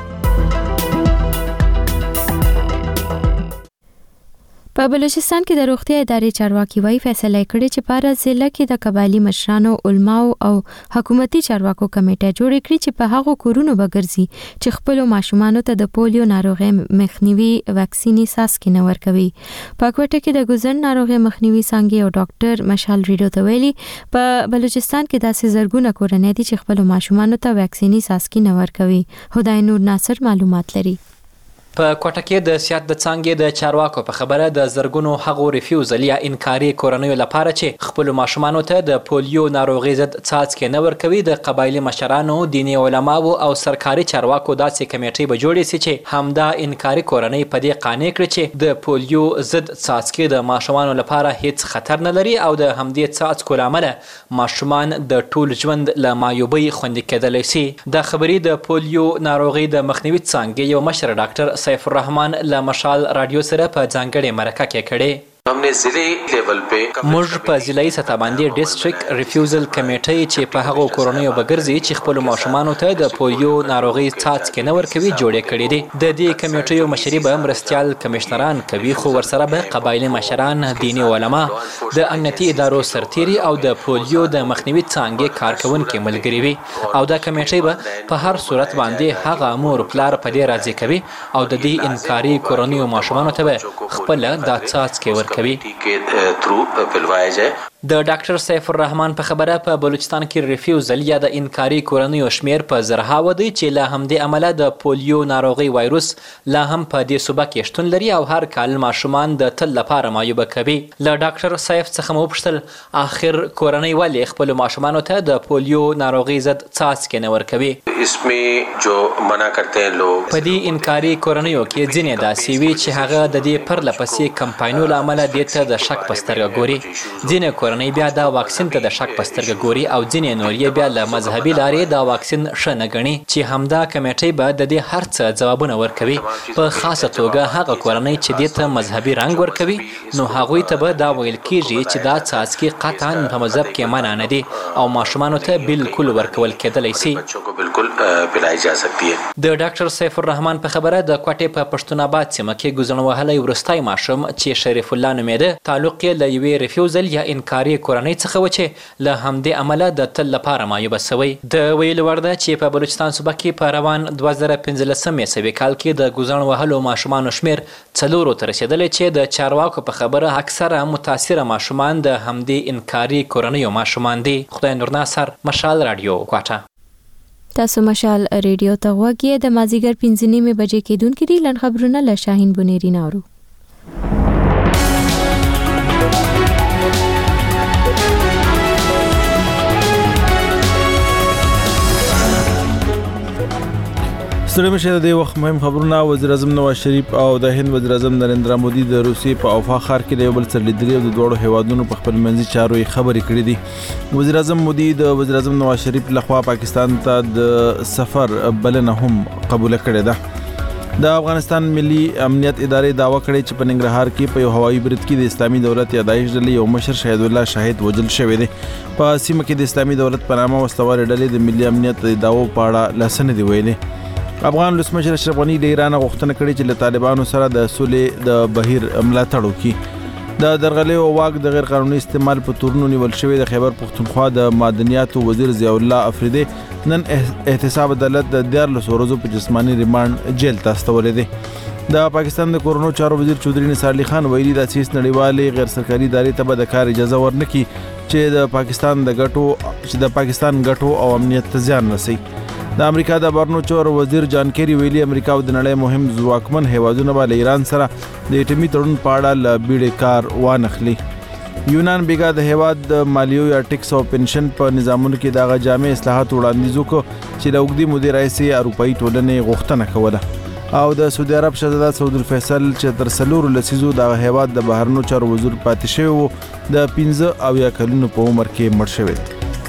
په بلوچستان کې د روغتیا ادارې چارواکي وایي فیصله کړې چې په ضلع کې د قبایلی مشرانو، علماو او حکومتي چارواکو کمیټه جوړ کړي چې په هغو کورونو بګرځي چې خپل ماشومانو ته د پولیو ناروغي مخنیوي واکسیني ساسکي نه ورکوي. په کوټه کې د ګوزن ناروغي مخنیوي څنګه او ډاکټر مشال ریډیو ته ویلي په بلوچستان کې داسې زرګونه کورنۍ دي چې خپل ماشومانو ته واکسیني ساسکي نه ورکوي. خدای نور ناصر معلومات لري. په کوټه کې د سیاست د څانګې د چارواکو په خبره د زرګونو هغو ریفیوزل یا انکاري کورنیو لپاره چې خپل ماشومانو ته د پولیو ناروغي ضد څاڅکي نه ورکوي د قبایلی مشرانو، دیني علماو او سرکاري چارواکو داسې کمیټې به جوړې سي چې همدا انکاري کورنۍ په دې قانع کړي چې د پولیو ضد څاڅکي د ماشومانو لپاره هیڅ خطر نه لري او د همدې څاڅکو له امله ماشومان د ټول ژوند له معیوبۍ خوندي کېدلی سي. دا خبرې د پولیو ناروغي د مخنیوي څانګې یو مشر ډاکټر سیف الرحمن له مشال رادیو سره په ځانګړې مرکه کې کړې. हमने जिले लेवल पे موږ په ضلعي سطح باندې ډیسټریکټ ریفیوزل کمیټې چې په هغو کورنیو بګرځي چې خپل ماشومانو ته د پولیو ناروغي څاڅکي نه ورکوي جوړې کړې دي. د دې کمیټې مشري به مرستیال کمشنران کوي، خو ورسره به قبایلی مشران، دیني علما، د امنیتي ادارو سرتیري او د پولیو د مخنیوي څانګې کارکونکي ملګري وي او دا کمیټې به په هر صورت باندې هغه مور پلار په دې راضي کوي او د دې انکاري کورنیو ماشومانو ته به خپل دا څاڅکي ورکوي. د ډاکټر سیف الرحمن په خبره په بلوچستان کې ریفیوزل یا د انکاري کورنیو شمیر په زرهاوه دی چې له همدې عمله د پولیو ناروغي وایروس لا هم په دې صوبه کې شتون لري او هر کال ماشومان د تل لپاره معیوبه کوي. له ډاکټر سیف څخه مو وپوښتل آخر کورنۍ ولې خپل ماشومانو ته د پولیو ناروغي ضد څاڅکي نه ورکوي؟ इसमें जो मना करते हैं लोग په دې انکاري کورنیو کې ځینې داسې وي چې هغه د دې پرله پسې کمپاینونو له امله دې ته د شک په سترګه ګوري. ځینې کورنۍ کورنۍ بیا دا واکسین ته د شک په سترګه ګوري او ځینې نور یې بیا له مذهبي لارې دا واکسین ښه نه ګڼي چې همدا کمیټۍ به د دې هر څه ځوابونه ورکوي. په خاصه توګه هغه کورنۍ چې دې ته مذهبي رنګ ورکوي نو هغوی ته به دا ویل کیږي چې دا څاڅکي قطعا په مذهب کې منع نه دي او ماشومانو ته بالکل ورکول کېدلی شي. د ډاکټر سیف الرحمن په خبره د کوټې په پښتون آباد سیمه کې ګوزڼ وهلی وروستی ماشوم چې شریف الله نومېده تعلق یې له یوې ریفیوزل یا انکاري کورنۍ څخه و چې له همدې امله د تل لپاره معیوبه سوی. د ویلو وړ ده چې په بلوچستان صوبه کې په روان 2015 میسوي کال کې د ګوزڼ وهلو ماشومانو شمېر 4 ته رسېدلی چې د چارواکو په خبره اکثره متاثره ماشومان د همدې انکاري کورنیو ماشومان دي. خدای نور ناصر، مشال رادیو، کوټه. تاسو مشال ریډیو ته غوږ یې. د مازیګر 5:30 بجې کېدونکې دي. لنډ خبرونه له شاهین بونیری ناورو. ستړي مشه د وخت مهم خبرونه. وزیر اعظم نواز شریف او د هند وزیر اعظم نریندرا مودي د روسیې په اوفا ښار کې د یو بل سره لیدلي او د دوړو هیوادونو په خپل منځي چارو خبرې کړې دي. وزیر اعظم مودي د وزیر اعظم نواز شریف لخوا پاکستان ته د سفر بلنه هم قبول کړې ده. د افغانستان ملي امنیت ادارې داوا کړې چې په ننګرهار کې په یو هوایي برید کې د اسلامي دولت یادایش ډلې یو مشر شهید الله شاهد وژل شوی دی. په سیمه کې د اسلامي دولت په نامه وسلوارې ډلې د ملي امنیت داوو په اړه لاسنه دی ویلي. افغان ولسمشر اشرف غنی د ایران غوښتنه کړې چې له طالبانو سره د سولې د بهیر ملاتړ وکړي. د درغلۍ او واک د غیر قانوني استعمال په تورونو نیول شوی د خیبر پښتونخوا د معدنیاتو وزیر ضیاء الله افریدی نن احتساب عدالت د 14 ورځو په جسمانی ریماند جیل ته استولې دي. د پاکستان د کورونو چارو وزیر چودري نثار علي خان ویلي د سیس نړیوالې غیر سرکاري ادارې ته به د کار اجازه ورنکړي چې د پاکستان ګټو او امنیت ته زیان رسي. د امریکا د بهرنیو چارو وزیر جان کیری ویلي امریکا او د نړۍ مهم ځواکمن هیوادونه به له ایران سره د اټومي تړون په اړه له بیړې کار وانخلي. یونان بیګا د هیواد د مالیو یا ټیکس او پنشن په نظامونو کې دغه جامع اصلاحات وړاندیز وکړ چې له اوږدې مودې راهیسې اروپایي ټولنې غوښتنه کوله. او د سعودي عرب شهزاده سعود الفیصل چې تر 4 لسیزو د هیواد د بهرنیو چارو وزیر پاتې شوی و د 15 کلونو په عمر کې مړ شوی.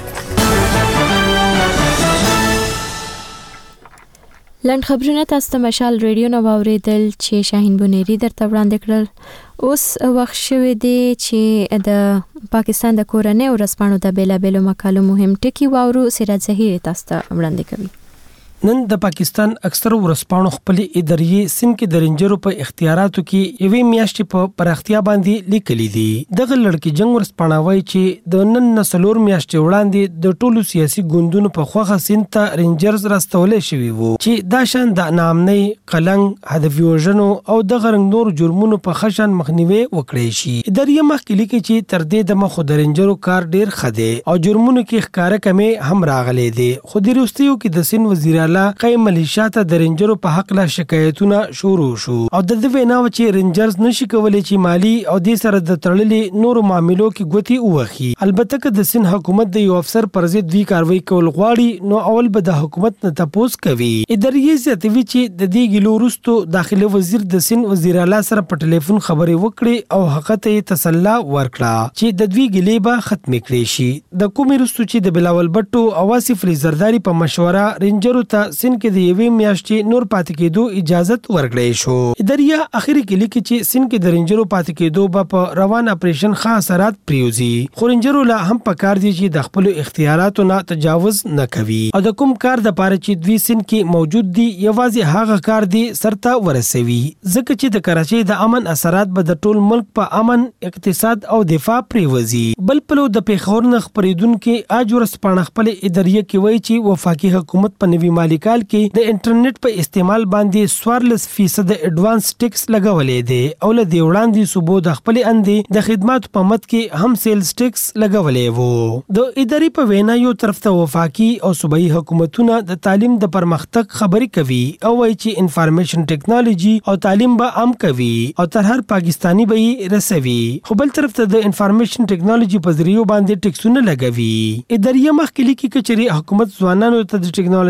لنډ خبرونه تاسو ته مشال ریډیو نو واوریدل چې شاهین بونیری درته وړاندې کړل. اوس وخت شوی دی چې د پاکستان د کورنۍ او رسپانو د بیلابېلو مقالو مهم ټکي واورو. سراج زهیر تاسو ته وړاندې کوي. نن د پاکستان اکثر ورسپانو خپل ادارې سن کې د رینجرو په اختیاراتو کې یوې میاشتې په پراختیا باندې لیکلي دي. دغه لړکی جنگ ورسپانوي چې د نن نسلور میاشتې وړاندې د ټولو سیاسي ګوندونو په خوخه سن ته رینجرز راستولې شوی وو چې دا شان د نامنۍ قلنګ هدفي وژنو او د غرنګ نور جرمونو په خشن مخنیوي وکړي شي. ادارې مخکې لیکي چې تر دې د مخ د رینجرو کار ډیر خده او جرمونو کې ښکارا کمي هم راغلي دي. خو د روستیو کې د سن وزیر قیم ملیشیا ته د رینجرو په حق لا شکایتونه شروع شو او د دې وینا چې رینجرز نشي کولای چې مالی او د سره د تړلې نورو معاملو کې ګوتی ووخي. البته که د سن حکومت د یو افسر پر ضد دوی کاروایی کول غواړي نو اول به د حکومت نه تپوس کوي. ادارې زیاتوي چې د دې ګلو وروسته داخلي وزیر د سن وزیر اعلی سره په ټلیفون خبرې وکړي او هغه ته تسلی ورکړه چې د دوی ګلې به ختم کړي شي. د کومې وروسته چې د بلاول بټو او واصف علي زرداری په مشوره رینجرو ته سن کې د یوې میاشتې نور پاتې کېدو اجازت ورکړی شو. ادارې اخري کې لیکي چې سن کې د رینجرو پاتې کېدو به په روان اپریشن ښه اثرات پریوزي. خو رینجرو لا هم پکار دي چې د خپل اختیاراتو نه تجاوز نه کوي او د کوم کار د پاره چې دوی سن کې موجود دي یوازې هغه کار دي سرته ورسوي. ځکه چې د کراچۍ د امن اثرات به د ټول ملک په امن اقتصاد او دفاع پریوزي. بل پلو د پیښور نه خبرېدونکو اج ورسپانه خپل ادارې کې وایي چې وفاقي حکومت په نوي مالی کال کې د انټرنیټ په استعمال باندې 14% اډوانس ټیکس لګولې دي او له دې وړاندې صوبو د خپل اندې د خدماتو په مد کې هم سیلز ټیکس لګولې وو. د ادارې په وینا یو طرف ته وفاقي او صوبایي حکومتونه د تعلیم د پرمختګ خبرې کوي او وایي چې انفارمیشن ټیکنالوژي او تعلیم به عام کوي او تر هر پاکستانی به رسوي. خو بل طرف ته د انفارمیشن ټیکنالوژي په ذریعہ باندې ټیکسونه لګوي. ادارې مخکې لیکي چې حکومت ځوانانو ته د ټیکنالوژي تعلیم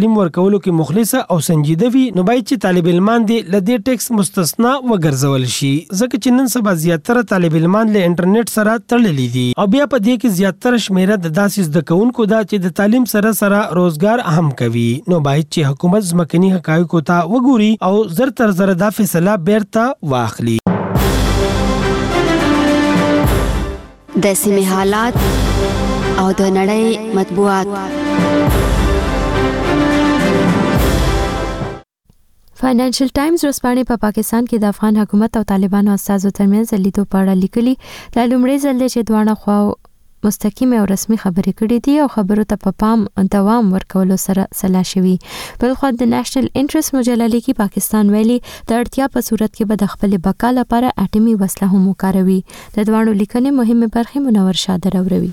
تعلیم ورکولو کې مخلصه او سنجیده وي نو باید چې طالب علمان دي له دې ټیکس مستثنا وګرځول شي ځکه چې نن سبا زیاتره طالب علمان له انټرنیټ سره تړلي دي او بیا په دې کې زیاتره شمیره د داسې زده کوونکو دا چې د تعلیم سره روزګار اهم کوي نو باید چې حکومت ځمکني حقایقو ته وګوري او زر تر زر دا فیصله بیرته واخلي. د سیمې حالات او د نړۍ مطبوعات. فاینانشل ټایمز ورځپاڼې په پاکستان کې د افغان حکومت او طالبانو استازو ترمنځ لیدو په اړه لیکلي دا لومړی ځل دی چې دواړه خواو مستقیم او رسمي خبرې کړې دي او خبرو ته په پام دوام ورکولو سره سلا شوي. بلخو د نېشنل انټرست مجله لیکي پاکستان ویلي د اړتیا په صورت کې به د خپل بقا لپاره اټومي وسله هم وکاروي. د دواړو لیکنې مهمه برخې منور شاه دروروي.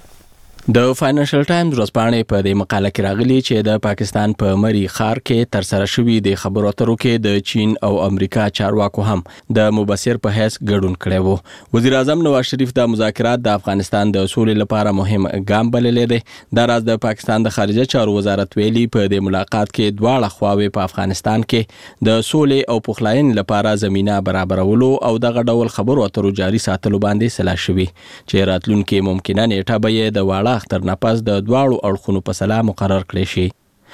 د فاینانشل ټایمز ورځپاڼې په دې مقاله کې راغلي چې د پاکستان په مری ښار کې تر سره شوی د خبرو اترو کې د چین او امریکا چارواکو هم د مبصر په حیث ګډون کړی وو. وزیر اعظم نواز شریف د مذاکرات د افغانستان د سولې لپاره مهم ګام بللی دی. دا راز د پاکستان د خارجه چارو وزارت ویلي په دې ملاقات کې دواړه خواوې په افغانستان کې د سولې او پخلاینې لپاره زمينه برابرولو او دغه ډول خبرو اترو جاري ساتلو باندې سلا شوي چې راتلونکي ممکنه نیټه به د واړه اختر نفس د دواړو اړخونو په سلا مقرر کړی شي.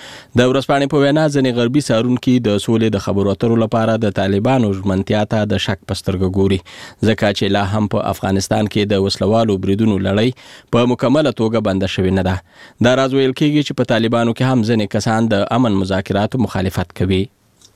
د ورځپاڼې په وینا ځینې غربي څارونکي د سولې د خبرو اترو لپاره د طالبانو ژمنتیا ته د شک په سترګه ګوري ځکه چې لا هم په افغانستان کې د وسلوالو بریدونو لړۍ په مکمله توګه بنده شوې نه ده. دا راز ویل کېږي چې په طالبانو کې هم ځینې کسان د امن مذاکراتو مخالفت کوي.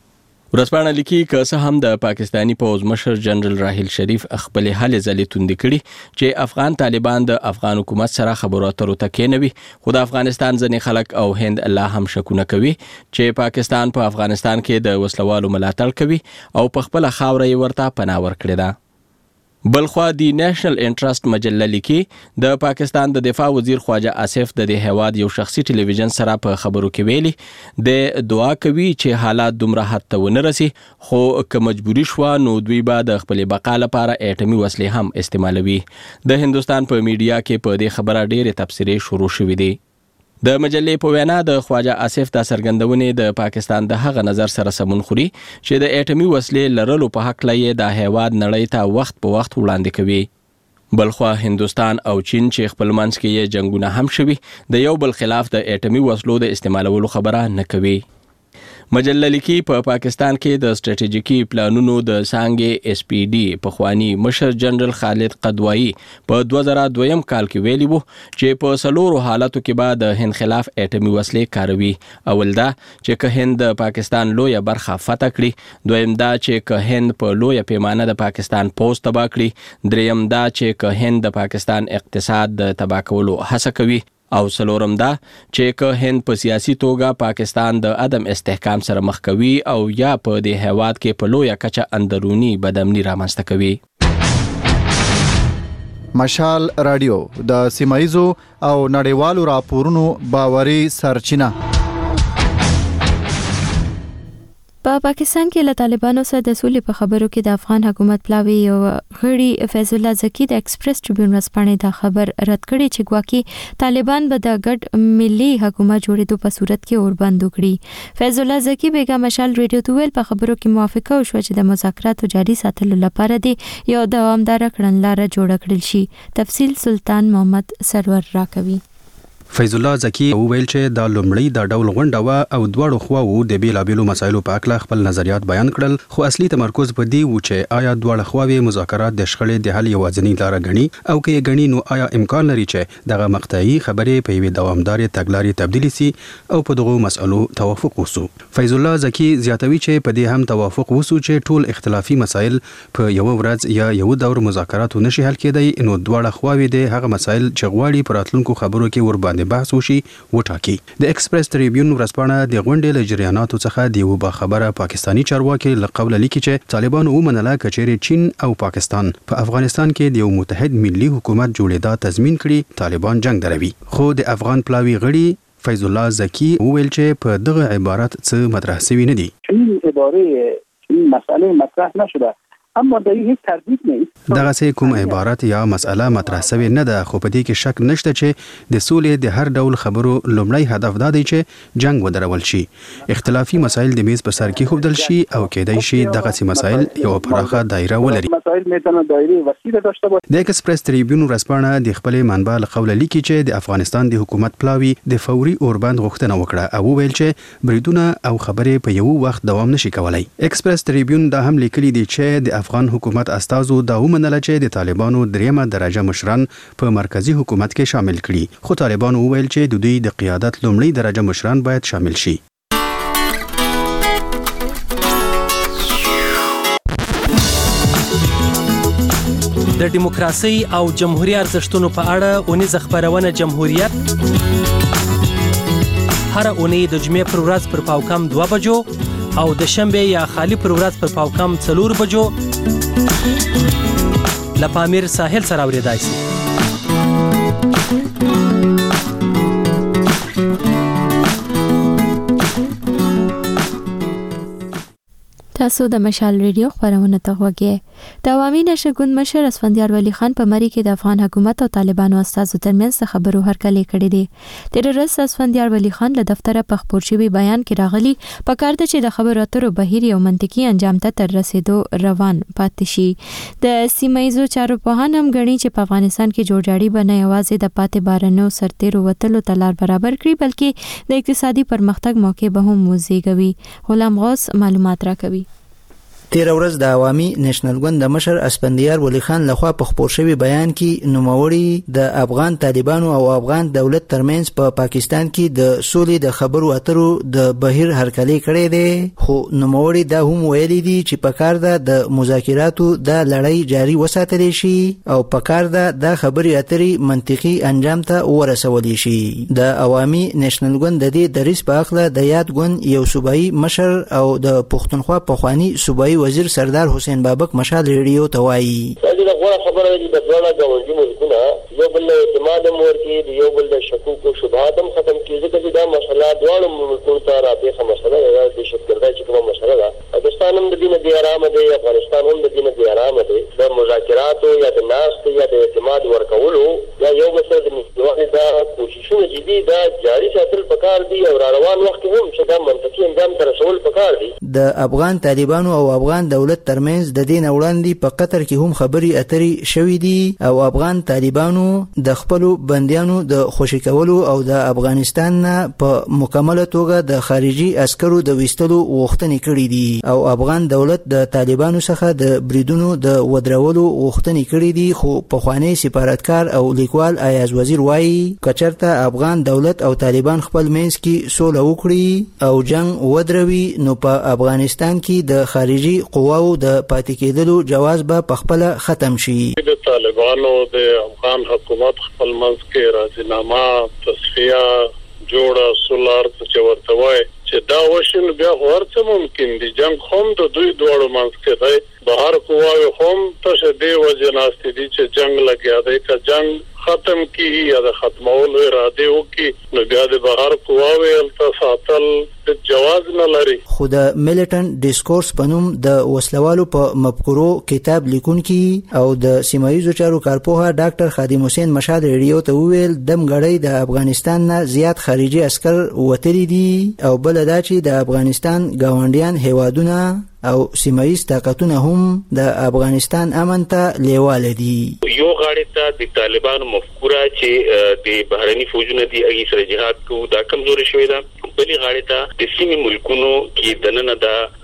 ورځپاڼه لیکي که څه هم د پاکستانی پوځ مشر جنرال راحیل شریف خپل هلې ځلې توندې کړي چې افغان طالبان د افغان حکومت سره خبرو اترو ته کېنوي خو د افغانستان ځینې خلک او هند لا هم شکونه کوي چې پاکستان په افغانستان کې د وسلوالو ملاتړ کوي او په خپل خاوره یې ورته پناه ورکړې ده. بلخوا دی نېشنل انټرست مجله لیکي د پاکستان د دفاع وزیر خواجه آصف د دې هیواد یو شخصي ټلویزیون سره په خبرو کې ویلي د دعا کوي چې حالات دومره حد ته ونه رسي خو که مجبوري شوه نو دوی به د خپل بقا لپاره اټومي وسلې هم استعمالوي. د هندستان په میډیا کې په دې خبره ډېرې تبصرې شروع شوې دي. د مجلې په وینا د خواجه آصف د څرګندونې د پاکستان د هغه نظر سره سمون خوري چې د اټومي وسلې لرلو په حق لې د هیواد نړۍ ته وخت په وخت وړاندې کوي. بلخوا هندستان او چین چې خپل منځ کې یې جنگونه هم شوي د یو بل خلاف د اټومي وسلو د استعمالولو خبره نه کوي. مجله لیکي په پاکستان کې د استراتیژیکي پلانونو د څانګې اس پی ډي پخوانی مشر جنرال خالد قدوایی په 2002 کال کې ویلي وو چې په سلورو حالاتو کې به د هند خلاف اټومي وسلې کاروي. اول دا چې که هند د پاکستان لویه برخه فتح کړي، دویم دا چې که هند په لویه پیمانه د پاکستان پوځ تباه کړي، دریم دا چې که هند د پاکستان اقتصاد د تباه کولو هڅه کوي، او څلورم دا چې که هند په سیاسي توګه پاکستان د عدم استحکام سره مخ کوي او یا په دې هیواد کې په لویه کچه اندرونی بدامني رامنځته کوي. مشال رادیو د سیمایزو او نړیوالو راپورونو باوري سرچینه. په پاکستان کې له طالبانو سره د سولې په خبرو کې د افغان حکومت پلاوی یو غړي فیض الله زکی د ایکسپریس ټریبیون ورځپاڼې دا خبر رد کړي چې ګواکې طالبان به د ګډ ملي حکومت جوړېدو په صورت کې اوربند وکړي. فیض الله زکی بیګا مشال ریډیو ته ویل په خبرو کې موافقه وشوه چې د مذاکراتو جاري ساتلو لپاره دی یو دوامدار کړنلاره جوړه کړل شي. تفصیل سلطان محمد سرور راکوي. فیض الله زکی وویل چې د لومړی د ډول غونډه وا او دواړو خواوو د بیلابېلو مسایلو په اړه خپل نظریات بیان کړل خو اصلي تمرکز په دی و چې آیا دواړه خواوې مذاکرات د شخړې د حل یوازینی لار غني او که یې غني نو آیا امکان لري چې دغه مقطعي خبرې په یوه دوامدار تګلارې تبدیل شي او په دغه مسایلو توافق وسو. فیض الله زکی زیاتوي چې په دې هم توافق وسو چې ټول اختلافي مسایل په یو ورځ یا یو دور مذاکراتو نشي حل کېدای نو دواړه خواوې د هغه مسایل چې غواړي په راتلونکو خبرو کې ور باندې بحث وشي وټاکي. د ایکسپریس ټریبیون ورځپاڼه د غونډې له جریاناتو څخه د یو باخبره پاکستانی چارواکي له قوله لیکي چې طالبان ومنله کچېرې چین او پاکستان په افغانستان کې د یو متحد ملي حکومت جوړېدا تضمین کړي طالبان جنگ دروي. خو د افغان پلاوی غړي فیض الله زکی وویل چې په دغه عبارت څه مطرح شوی نه دي. این عباره این مسئله مطرح نشده اما در این هیچ تردید نیست. دغه سه کوم عبارت یا مسأله مطرح شوی نه ده، خو په دې کې شک نشته چې د سولې د هر ډول خبرو لومړی هدف دا دی چې جنگ ودرول شي، اختلافي مسایل د میز په سر کې خوبدل شي او کېدای شي دغه سي مسایل یو پراخه دایره ولري. مسائل میتونه دایره وسیع داشته باشه. د ایکسپریس ټریبیون ورځپاڼه د خپل منبع له قوله لیکي چې د افغانستان د حکومت پلاوی د فوري اوربند غوښتنه وکړه او ویل چې بریدونه او خبرې په یو وخت دوام نشي کولای. ایکسپریس ټریبیون دا هم لیکلي دی چې د افغان حکومت استازو دا ومنله چې د طالبانو دریمه درجه مشران په مرکزی حکومت کې شامل کړي، خو طالبانو وویل چې د دوی د قیادت لومړی درجه مشران باید شامل شي. د دیموکراسي او جمهوریت ارزښتونو په اړه اونیزه خبرونه جمهوریت هر اونۍ د جمعې پر ورځ پر پاوکم 2 بجو او د شنبه یا خالی پر ورځ پر پاوکم 4 بجو لپامیر ساحل سره اوریدای شي. تاسو د مشال ریډیو خبرونه ته وګورئ. د عوامي نشه ګوند مشر اسفندیار ولی خان په مری کې د افغان حکومت او طالبانو استازو ترمنځ خبرو هرکلې کړې دي. تیر ورځ اسفندیار ولی خان له دفتره په خبر شوی بیان کې راغلی په کار د چې د خبرو اترو بهیر یو منطقي انجام ته تر رسیدو روان پاتې شي. د سیمایزو چارو په هان هم غني چې په افغانستان کې جوړجاړي بنه یوازې د پاتې بارنو سرتیرو وتلو تلار برابر کړي بلکې د اقتصادي پرمختګ موقع به هم وزیږوي. غلام غوث معلومات راکوي. تیر ورځ د عوامي نېشنل ګوند د مشر اسفندیار ولی خان لخوا په خبر شوی بیان کې نوموړي د افغان طالبانو او افغان دولت ترمنځ په پاکستان کې د سولې د خبرو اترو د بهیر هرکلې کړې دي، خو نوموړي دا هم ویلي دي چې په کار ده د مذاکراتو د لړۍ جاري وساتل شي او په کار ده د خبرې اترې منطقي انجام ته ورسول شي. د عوامي نېشنل ګوند د دې دریس په اخله د یاد ګوند یو صوبایي مشر او د پښتونخوا پخوانی صوبایي وزیر سردار حسین بابک مشال ریډیو ته وایي. دا غوړه خبره ده چې د ډول غونډې ملکونه یو بل اعتماد مورکي د یو بل د شکوک او شبهات هم ختم کیږي چې دا مسله ډول ملکونو ته راځي مسله ده د شکردای چې کومه مسله ده. پاکستان هم د دې نه دی آرام دی، افغانستان هم د دې نه دی آرام دی. د مذاکراتو یا د ناست یا د اعتماد ورکولو یا یو مسله د مستوى دا کوششونه جدي دا جاري ساتل پکار دي او روان وخت هم چې دا منطقي اندام تر رسول پکار دي. د افغان طالبانو او افغان دولت ترمنځ د دین وړاندې په قطر کې هم خبري اترې شوې دي او افغان طالبانو د خپل بنديانو د خوشی کولو او د افغانستان په مکمله توګه د خارجي عسکرو د وستلو غوښتنې کړې دي او افغان دولت د طالبانو څخه د بریدونو د ودرولو غوښتنې کړې دي. خو په خوانی سفارتکار او لیکوال ایاز وزیر وایي کچرته افغان دولت او طالبان خپل منځ کې سوله وکړي او جنگ ودروي نو په افغانستان کې د خارجي قواو د پاتې کېدلو جواز به پخپله ختم شي. د طالبانو د افغان حکومت خپل منځ کې راضینامه تصفیه جوړه سولار څه ورته وای چې دا وشن بیا ورته ممکن دي. جنگ هم د دوی دوړو منځ کې دی، بهر قواو هم ته دې وجناست دي چې جنگ لګیا دی. که جنگ ختم کی یا د ختمولو اراده وکي نو بیا د بهر قواوی التساتل جواز نه لري. خو د میلیټنټ ډیسکورس په نوم د وسلوالو په مفکورو کتاب لیکونکي او د سیمایي چارو کارپوها ډاکټر خادم حسین مشال ریډیو ته وویل دم غړی د افغانستان نه زیات خارجي عسكر وتلی دي او بل دا چې د افغانستان گاونډیان هیوادونه او سیمایي طاقتونه هم د افغانستان امن ته لیواله دي. یو غاړه ته د طالبانو مفکوره چې د بهرني فوجونه دی اګي سره جهاد کو دا کمزوري شوې ده، بلې غاړه ته د سیمې ملکونو کې دننه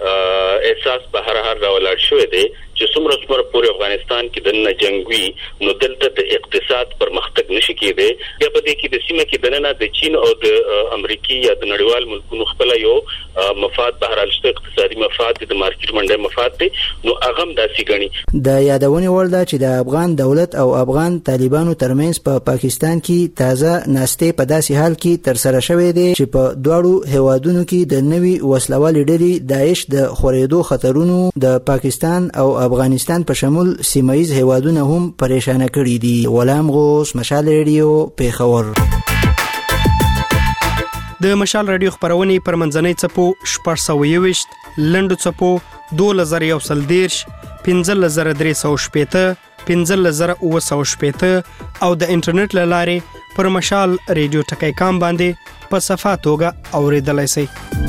دا احساس په هر راولاړ شوې ده چې څومره پورې افغانستان کې دننه جنگوي نو دلته د اقتصاد پرمختګ نشي کېدی. یا په دې کې د سیمې کې دننه د چین او د امریکای یا د نړیوال ملکونو خپل یو مفاد بهرحال شته، اقتصادي مفاد د مارکیټ منډه مفاد دي نو هغه هم داسې غني. د یادونه ول دا چې د افغان دولت او افغان طالبانو ترمنځ په پاکستان کې تازه ناشته په داسې حال کې تر سره شوې دي چې په دواړو هوادونو کې د نوي وسلوالې ډلې داعش د خورېدو خطرونو د پاکستان او افغانستان په شمول سیمایي هوادونه هم پریشان کړي دي. غلام غوث مشال ریډیو پیښور. د مشال ریډیو خبرونه پر منځنۍ چپو 620 لندو چپو 2130 15315 15915 او د انټرنیټ له لارې پر مشال ریډیو ټکی کام باندې په صفه توګه اوریدلای شئ.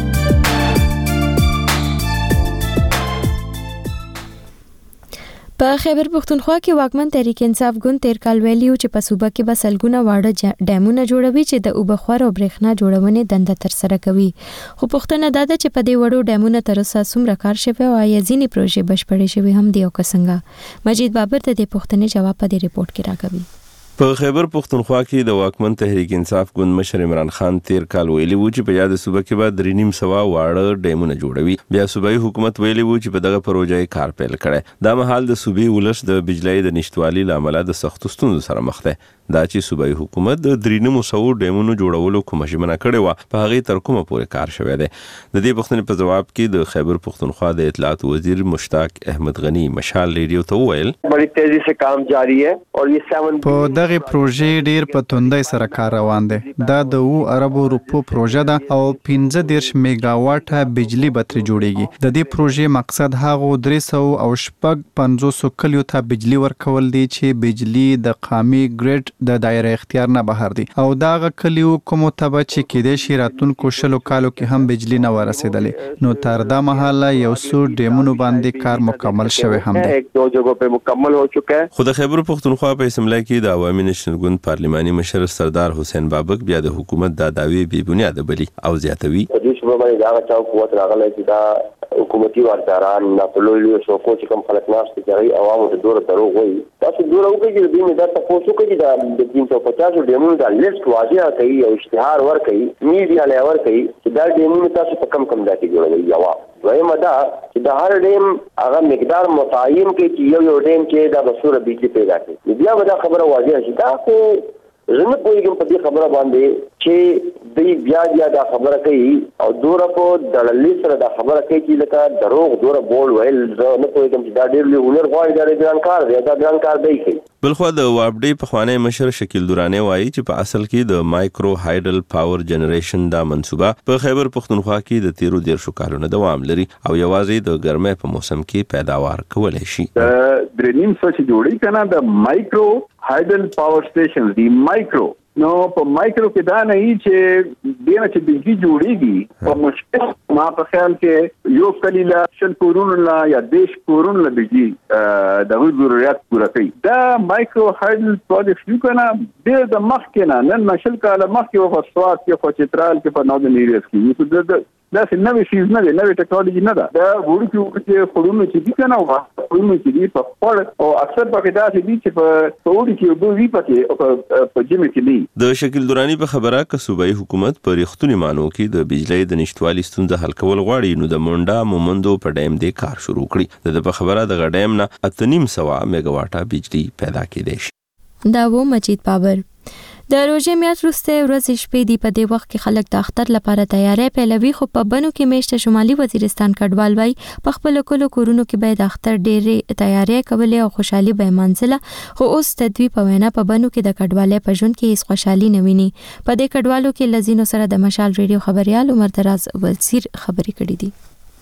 په خیبر پختونخوا کې واکمن تحریک انصاف ګوند تیر کال ویلیو چې په صوبه کې به سلګونه واړه ډیمونه جوړوي چې د اوبه خور او برېښنا جوړونې دنده ترسره کوي. خو پوښتنه دا ده چې په دې وړو ډیمونو تر اوسه څومره کار شوی او آیا ځینې پروژې بشپړې شوې هم دي او که څنګه. مجید بابر د دې پوښتنې جواب په دې ریپورت کې راکوي. په خیبر پختونخوا کې د واکمن تحریک انصاف ګوند مشر عمران خان تیر کال ویلي وو چې په یاد صوبه کې به 3.5 واړه ډیمونه جوړوي. بیا صوبایي حکومت ویلي وو چې په دغه پروژې کار پیل کړي. دا مهال د صوبې ولش د بجلی د نشټوالي لامل د سختو ستونزو سره مخ ده. دا چې صوبایي حکومت د 3.5 ډیمونو جوړولو کومه ژمنه کړې و په هغه تر کومه پورې کار شوی دی. د دې پوښتنې په جواب کې د خیبر پختونخوا د اطلاعات وزیر مشتاق احمد غنی مشال ریډیو ته وویل بڑی تیزی سے کام جاری ہے اور یہ 7 په دغه پروژې ډیر په توندۍ سره کار روان دی. دا د 2 اربو روپو پروژه ده او 15 میگاواټه بجلی بطري جوړیږي. د دې پروژې مقصد هغه 350 کلیو ته بجلی ورکول دي چې بجلی د قامي ګریډ د دایره اختیار نه بهر دي او داغه کلیو کوم تبع چې کېدې شي راتونکو شلو کالو کې هم بجلی نه ورسېدلې. نو تر دا مهاله یو څو ډیمونو باندې کار مکمل شوی هم دی. 1-2 جگہوں پہ مکمل ہو چکا ہے. خو د خیبر پختونخوا په اسمبلی کې د عوامي نېشنل ګوند پارلماني مشر سردار حسین بابک بیا د حکومت دا دعوی بې بنیاد بلی او زیاتوي. د دې شوبه باندې دا چا قوت راغلی چې دا حکومتي وارداران نه په لوی شوکو چې کوم خلک ناشته کوي عوامو ته دروغ وایي. تاسو دروغ وکړئ چې دې نه دا تاسو کوي دا 350 ډیمونو دا لیست واضح کوي او اشتهار ورکوي میډیا له ورکوي چې دا ډیمونو تاسو په کم ځای کې جوړوي. جواب وایم دا چې د هر ډیم هغه مقدار متعین کوي چې یو ډیم کې دا بصوره بجلی پیدا کوي. بیا دا خبره واضح شي. دا خو زموږ په یوه په دې خبره باندې چې دوی بیا دا خبره کوي او دوره په دړلې سره دا خبره کوي چې لکه دروغ دوره بول ویل زه نه پوهېږم چې دا ډېر لوی هنر غواړي دا ګران کار دی. دا ګران کار دی کوي. بلخوا د وابډي پخوانی مشر شکیل دوراني وایي چې په اصل کې د مایکرو هایډل پاور جنریشن دا منصوبه په خیبر پختونخوا کې د 13 کالونو دوام لري او یوازې د ګرمۍ په موسم کې پیداوار کولای شي. درنیم سوچ جوړی کنه د مایکرو هایډل پاور سټیشن دی مایکرو نو په مایکرو کې دا نه چې دینه چې بجلی جوړیږي په مشکل ما په خیال کې یو کلیلا شل کورونو لا یا 10 کورونو لا بجلی د ضرورت پوره کوي. دا مایکرو هایډل پروجیکټ یو کنه د مخ کې نه نن مشل کاله مخ کې او فسوات کې خو چترال کې په نو د نیریس کې دا نوې شیز نه دی نوې ټیکنالوژي نه ده. دا وړو کې خورونو چې دي کنه او خورونو چې دي په خپل او اکثر پکې دا چې دي چې په وړو کې وبو وی پکې په جمع کې دي. د شکیل دوراني په خبره ک صوبایي حکومت پر رښتونی مانو کې د بجلی د نشټوالي ستونزه حل کول غواړي نو د مونډا مومندو په ډیم دی کار شروع کړي. د په خبره د غډیم نه 3.5 میگاواټه بجلی پیدا کېدې شي. دا و مجید بابر. د روژې میاشت وروسته ورځې شپې دی په دې وخت کې خلک د اختر لپاره تیاری پیلوي. خو په بنو کې میشته شمالي وزیرستان کډوال وای په خپل کلو کورونو کې به د اختر ډېرې تیاری کولې او خوشحالي به منځله. خو اوس تدوی په وینا په بنو کې د کډوالۍ په ژوند کې هیڅ خوشحالي نه ویني. په دې کډوالو کې لزینو سره د مشال ریډیو خبريال عمر دراز وزیر خبرې کړې دي.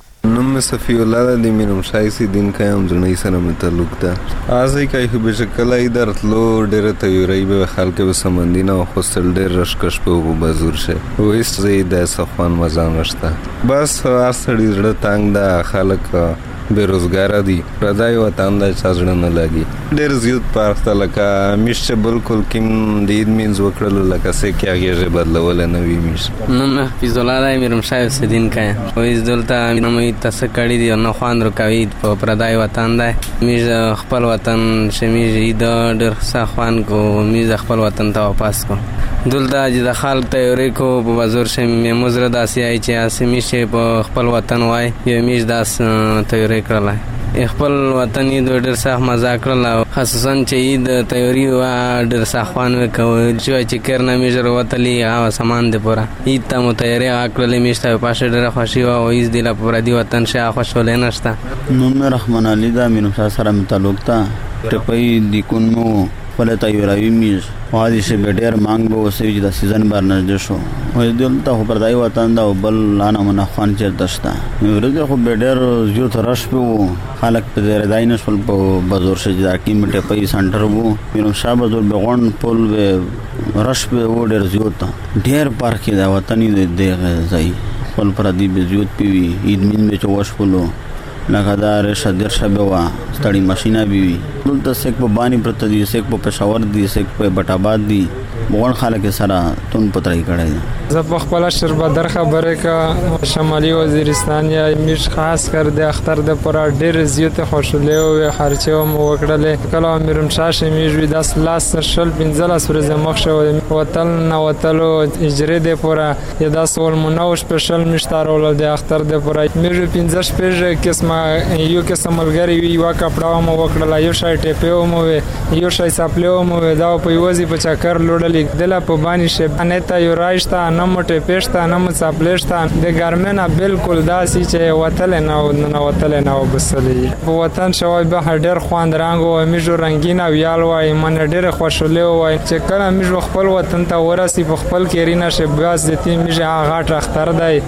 نم صفی الله دی مینم شایستی دین کایم زنی سره متعلق ده. ازای کای خو بشکلای درتلو ډېر تیورای به خلک به سمندینه او خوستل ډېر رشکش په بازور شه. وېست زید صفان مزان نشته. بس اصلي زړه تنگ ده خلک بیروزګار دي. پردای وطن د چازړه نه لګي. ډېر زیات پارسته لکه میشه بالکل کیم دید مینز وکړل لکه سې کېږي بدلول نه وی میش. نو حفیظ الله دای میرم شایف سدین کای. وېز دلته نو تاسو کړی دی نو خوان رکوي په پردای وطن ده. میز خپل وطن شمیز د ډېر صحوان کو میز خپل وطن ته واپس کو. دلته چې د خلک تیوري کو په بازار شه مزره داسي ای چې اسمیشه په خپل وطن وای یو میز داس تیوري کړلای. خپل وطن یې ډېر صح مزه کړل خصوصا چې د تیوري وا ډېر صحوان وکول چې کرنا میجر وتلی هغه سامان دی پورا ایته مو تیاری کړل میشته پاشه ډېر خوشي او ایز دی لا پورا دی وطن شه خوشاله نشته. نو رحمان علي دا مینو سره متعلق تا ټپي د کونو خپل تیاروي میز وادي شه ډېر مانګ به وسوي چې د سیزن بار نږدې شو وې دلته خو پردای وطن دا بل لانا من افغان چیرته شته ورته خو ډېر زیات رش په خلک په ډېر داینه شول په بازار شه دا کیمټه په سنټر وو نو شابه زول بغون پول به رش په و ډېر زیات ډېر پارک دا وطني دغه ځای خپل پردی به زیات پیوي ادمین به چوش پلو لګادار شدر شبه وا ستړي ماشينه بي دلته سیک په بانی پرته دي سیک په پېښور دي سیک په بټاباد دي مغون خلک سره تون پترای کړي زه په خپل شربدر خبره کا شمالي وزیرستان یا مش خاص کر د اختر د پر ډېر زیات خوشاله او خرچه مو وکړل کله میرم شاشه میږي د لاس شل بنزل سره مخ شو وتل نو وتلو اجره د پر یا د سول منوش سپیشل مشتارول د اختر د پر میږي 15 پیج قسمه یو قسم ملګری وی وا کپڑا مو وکړل یو شای ټیپو مو یو شای سپلو مو دا په یوزي په چکر لوړل دله په باندې شه انته یو راشتا نمټه پېشتا نم سپلشتا د ګرمنه بالکل داسي چې وتل نه وتل نه وبسلې په وطن شوی به ډېر خواند رنگ او میجو رنگین او یال وای من ډېر خوشاله وای چې کله میجو خپل وطن ته ورسی په خپل کېرینه شه باز د تیم میجه هغه اختر دی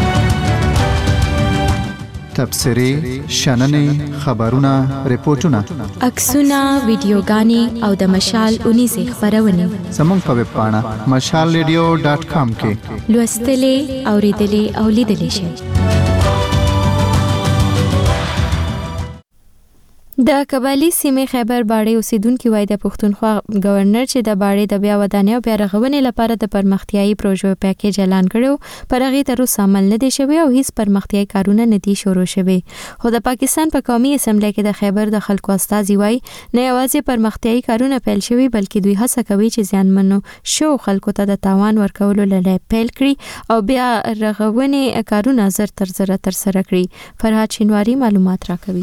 تبصرې شننې خبرونه ریپورتونه عکسونه ویډیوګانې او د مشال 19 خبرونه زموږ په ویب پاڼه mashalradio.com کې لوستلې اوریدلې او لیدلې شئ د کبالي سیمې خیبر باړې اوسیدونکو وای د پښتونخوا گورنر چې د باړې د بیا ودانۍ او بیا رغونې لپاره د پرمختیايي پروژو پیکیج اعلان کړو پر هغه تر اوسه عمل نه دي شوی او هیڅ پرمختیايي کارونه نه دي شروع شوی خو د پاکستان په قومي اسمبلی کې د خیبر د خلکو استازي وای نه یوازې پرمختیايي کارونه پیل شوی بلکې دوی هڅه کوي چې ځانمنو شو خلکو ته د تاوان ورکولو لړۍ پیل کړي او بیا رغونې کارونه زر تر سره کړي فرهاد شینواری معلومات راکوي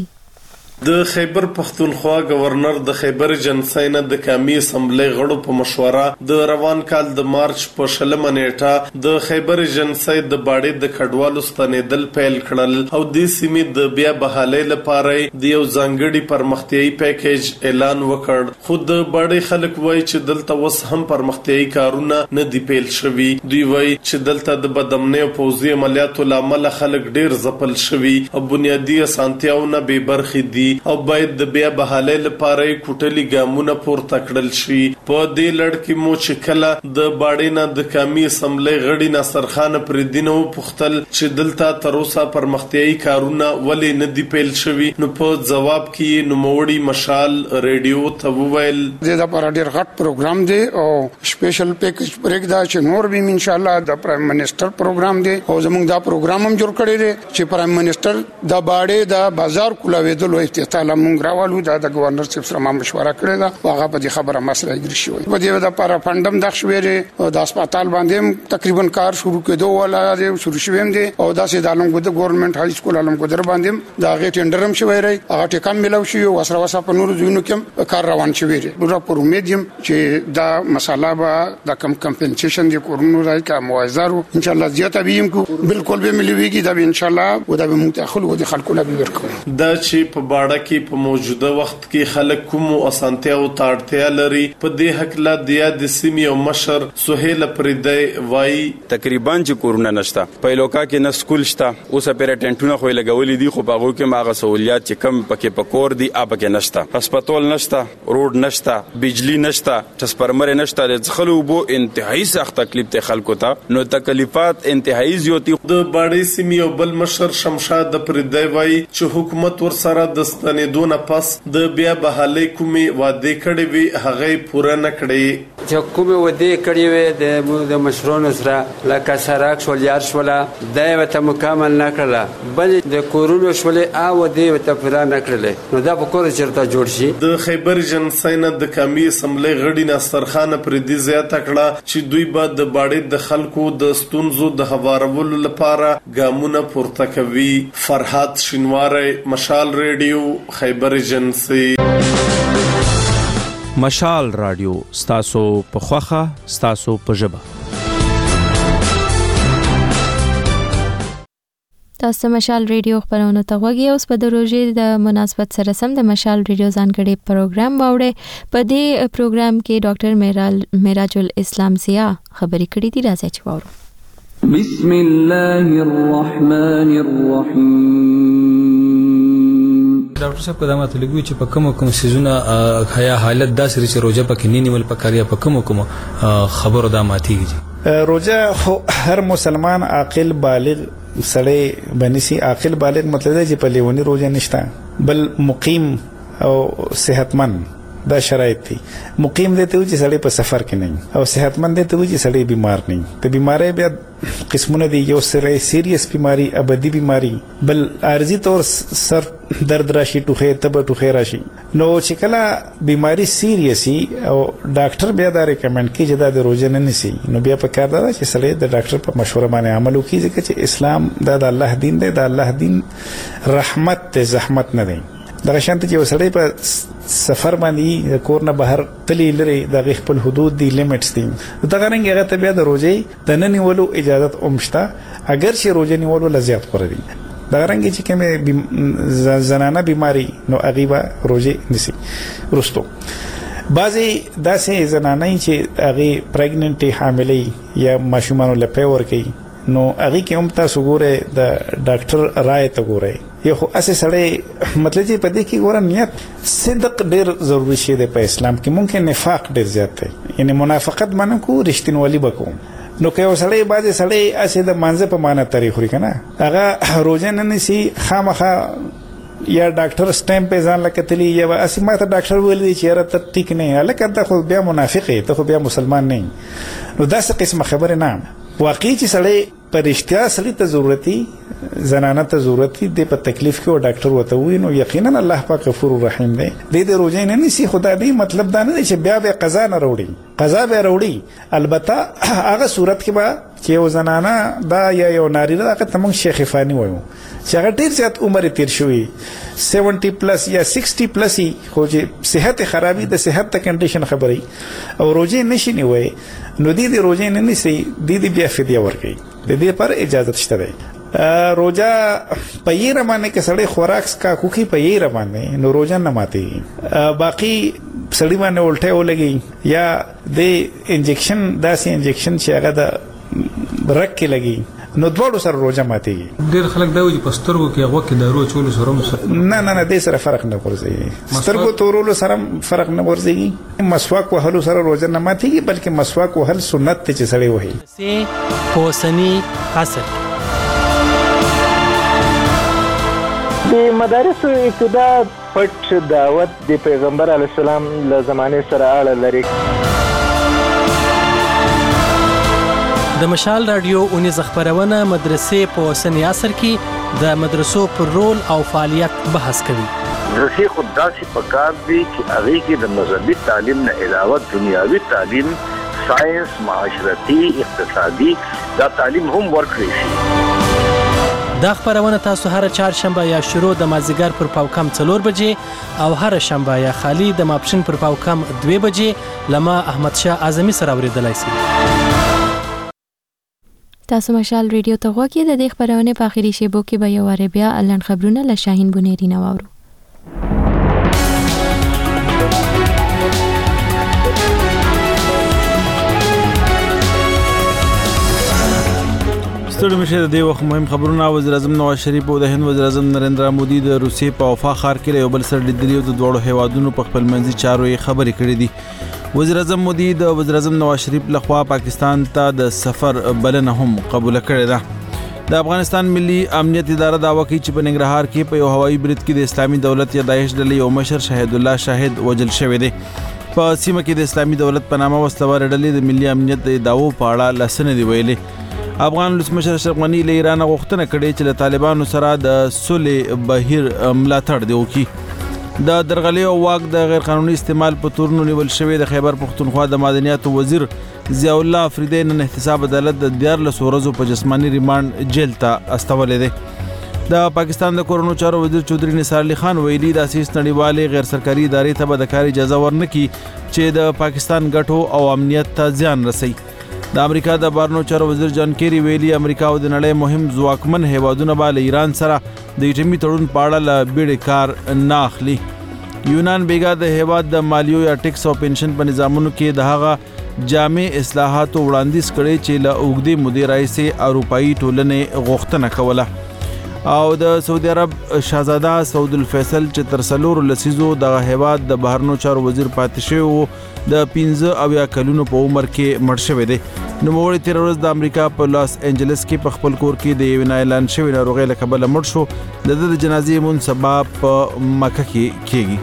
د خیبر پختونخوا گورنر د خیبر جنسای نه د قومي اسمبلی غړو په مشوره د روان کال د مارچ په 16 نیټه د خیبر جنسای د باړې د کډوالو ستنېدل پیل کړل او د سیمې د بیا بحالۍ لپاره د یو ځانګړي پرمختیايي پیکیج اعلان وکړ خو د باړې خلک وایي چې دلته وس هم پرمختیايي کارونه نه دی پیل شوي دوی وایي چې دلته د بدامنۍ او پوځي عملیاتو لامل خلک ډیر ځپل شوي او بنیادی اسانتیاونه به برخې دي او باید د بیا بحالۍ لپاره کوټلي ګامونه پورته کړل شي په دې لړ کې مو چې کله د باړې نه د قومي اسمبلی غړي ناصر خان پردینو پختل چې دلته تر اوسه پرمختیايي کارونه ولې نه دی پیل شوي نو په جواب کې نوموړي مشال ریډیو ته وویل د لپاره ډیر غټ پروګرام دی او سپیشل پیکیج پرېږدا چې نور به ان شاء الله د پرایم منسٹر پروګرام دی او زموږ دا پروګرام هم جوړ کړی دی چې پرایم منسٹر د باړې د بازار کولاوېدل تعالی مونږ راوالو د گورنر صاحب سره مشوره کړې ده هغه په دې خبره مسله ګرځي شوی په دې د لپاره فندم د شویره د هسپتال باندې تقریبا کار شروع کېدو ولا شروع شویم دي او د سیدالم د ګورنمنت های سکول علم ګدر باندې دا غي ټینډرم شوی ری هغه ټکم ملو شي وسره وسه په نور زینو کې کار روان شوی ری نو پر میډیم چې دا مسله به د کمپنسیشن دی کورونو راي کا موازارو ان شاء الله زیاته بیم کو بالکل به مليږي دا ان شاء الله او دا به متأخل او د خلکو لا ورکو دا چې په باړه کې په موجوده وخت کې خلک کوم اسانتیا او تاړتیا لري په دې حق لا د سیمې او مشر سهیل پردی وای تقریبا چې کورونا نشتا په لوکا کې نه سکول شتا اوس پر ټنټونه خو لګولې دي خو باغو کې ماغه سہولیات چې کم پکې پکور دي اپ کې نشتا هسپتال نشتا روډ نشتا بجلی نشتا ټرانسفارمر نشتا د خلکو بو انتهایی سخت تکلیف ته خلکو ته نو تکلیفات انتهایی زیاتی د باړې سیمې او بل مشر شمشاد پردی وای چې حکومت ور سره د ستنېدو نه پس د بیا بحالۍ کومې وعده کړې وي هغه پوره نه کړې چې کومې وعده کړې وي د مشرونو سره لکه سراک شولیار شولا دا وته مکمل نه کړله بل د کورونو شولې او د وته پوره نه کړلې نو دا په کور چرته جوړ شي د خیبر جنسای نه د قومي اسمبلی غړي ناصر خان پردی زیاته کړه چې دوی به د باړې د خلکو د ستونزو د هوارولو لپاره ګامونه پورته کوي فرهاد شینواری مشال ریډیو خیبر جنسي مشال رادیو ستاسو په خوخه ستاسو په ژبه تاسو مشال ریډیو خبرونه ته غوږی اوس په د روزې د مناسبت سره سم د مشال ریډیو ځانګړي پروګرام باوړې په دې پروګرام کې ډاکټر معراج الاسلام زیا خبرې کړې دي. راځي چې واورو. بسم الله الرحمن الرحیم. ډاکټر صاحب په دماغ لګوي چې په کوم سيزونه حیا حالت داسې چې روزه پکې نه نیول پکاریا په کوم خبرو دا ماتيږي. روزه هر مسلمان عاقل بالغ سړی بنسي. عاقل بالغ مطلب دی چې په لیونی روزه نشته بل مقیم او صحتمند دا شرایط دي. مقیم دی ته چې سړی په سفر کې نه او صحتمند دی ته چې سړی بیمار نه. ته بیماری بیا قسمونه دي. یو سره سیریس بیماری ابدي بیماری بل عارضی طور سر درد راشي ټوخه راشي. نو چې کله بیماری سیریسي او ډاکټر بیا دا ریکمند کوي چې دا د روزه نه نسی نو بیا په کار دا چې سړی د ډاکټر په مشوره باندې عمل وکړي ځکه چې اسلام دا د الله دین دی. د الله دین رحمت ته زحمت نه دی. دغه شانت چې وسړی په سفر باندې کور نه بهر تلی لري د خپل حدود دی لیمټس دي. دا غرنګ هغه ته بیا د روزې د نه نیولو اجازه اومشته اگر چې روزه نیولو لزیات پر دي. دا غرنګ چې کومه زنانه بیماری نو اغيبه روزه نسی رستو. بعضی داسې زنانه چې هغه پریګننټ حاملې یا ماشومان لپاره ور کوي نو هغه کې هم تاسو ګوره د ډاکټر رائے ته ګوره. یو خو اسه سړی مطلب چې په دې کې ګوره نیت صدق ډیر ضروری شی دی په اسلام کې. ممکن نفاق ډیر زیات دی یعنی منافقت باندې کو رښتینولي وکوم. نو که وسړی باندې سړی اسه د مانزه په معنا تاریخ لري کنه هغه روزه نه نسی خامخا یا ډاکټر سټامپ په ځان لکتلی یا اسه ماته ډاکټر ویل دي چې را ته ټیک نه الکه ته خو بیا منافق ته خو بیا مسلمان نه. نو داسې قسمه خبره نه واقعي چې سړی پرشتیا سړی ته ضرورتي زنانه ته ضرورتي د په تکلیف کې او ډاکټر وته وي نو یقینا الله پاک غفور رحیم دی. د روزه نه نسی خدا دی مطلب دا نه چې بیا به قضا نه وروړي. قضا به وروړي البته هغه صورت کې به چې یو زنانه دا یا یو ناری دا که تمون شیخ فانی وایو چې هغه ډیر زیات عمر تیر شوی 70 پلس یا 60 پلس خو چې صحت خرابي د صحت ته کنډیشن خبري او روزه نشي نیوي نو د روزه نه نسی د بیا فدیه ورکړي. د دې پر اجازه شته دی. روزه په یې رمانه کې سړی خوراک کا کوکي په یې رمانه نو روزه نه ماتي. باقي سړی باندې الټه ولګي یا د انجکشن داسې انجکشن چې هغه د رک کې لګي نو دوړو سره روزه ماتي. ډېر خلک دا وایي پسترګو کې هغه کې دارو چولو سره نه دې سره فرق نه ورځي. سترګو تورولو سره فرق نه ورځي. مسواک وهلو سره روزه نه ماتي بلکې مسواک وهل سنت ته چې سړی وهي. په سنی حاصل د مدارس ابتدا پټ دعوت د پیغمبر علی السلام له زمانه سره اړه لري. د مشال رادیو اونیز خبرونه مدرسې په سنی عصر کې د مدرسو پر رول او فعالیت بحث کوي. مدرسې خود داسې پکار دي چې هغه کې د مذهبي تعلیم نه علاوه دنیاوي تعلیم ساينس معاشرتي اقتصادي دا تعلیم هم ورکړي شي. دا خبرونه تاسو هر چهارشنبه یا شروع د مازیګر پر پاوکم 4 بجې او هر شنبه یا خالی د ماپښین پر پاوکم 2 بجې لما احمد شاه اعظمي سره اوریدلای شئ. تاسو مشال ریډیو ته غوږی د دې خبرونه په اخیری شیبو کې به یو واره بیا الان خبرونه له شاهین بونیری نه واورو. ستړي مشه د دې وخت مهم خبرونه. وزیر اعظم نواز شریف او د هند وزیر اعظم نریندرا مودي د روسیې په وفا ښار کې یو بل سره لیدلي او د دوړو هیوادونو په خپل منځي چارو یې خبرې کړې دي. وزیر اعظم مودي د وزیر اعظم نواز شریف لخوا پاکستان ته د سفر بلنه هم قبول کړې ده. د افغانستان ملي امنیت اداره دعوا کوي چې په ننګرهار کې په یو هوایي برید کې د اسلامي دولت یا داعش ډلې یو مشر شهید الله شاهد وژل شوی دی. په سیمه کې د اسلامي دولت په نامه وسلوال ډلې د ملي امنیت د دعوو په اړه لسنې دی ویلي. افغان ولسمشر اشرف غنی له ایران غوښتنه کړې چې له طالبانو سره د صلح بهیر ملاتړ دی وکړي. د درغلي او واک د غیر قانوني استعمال په تورنو نیول شوی د خیبر پختونخوا د معدنیاتو وزیر ضیاء الله افریدی نن احتساب عدالت د 14 ورځو په جسمانی ریماند جیل ته استولې ده. د پاکستان د کورونو چارو وزیر چودھری نثار علي خان ویلي د اساس نړیوالې غیر سرکاري ادارې ته به د کار اجازه ورنکړي چې د پاکستان ګټو او امنیت ته زیان رسي. د امریکا د بهرنیو چارو وزیر جان کیری ویلي امریکا او د نړۍ مهم ځواکمن هیوادونه به له ایران سره د اټومي تړون په اړه له بیړې کار نه اخلي. یونان بیګا د هیواد د مالیو یا ټیکس او پنشن په نظامونو کې د هغه جامع اصلاحاتو وړاندیز کړي چې له اوږدې مودې راهیسې اروپایي ټولنې غوښتنه کوله. او د سعودي عرب شاهزاده سعود الفیصل چې تر 4 لسیزو د هیواد د بهرنیو چارو وزیر پاتې شوی و د 15 کلونو په عمر کې مړ شوی دی. نوموړی تیر ورځ د امریکا په لاس انجلس کې په خپل کور کې د یو اعلان شوی ناروغۍ له کبله مړ شو. د جنازې مونږ سبا په مکه کې کیږي.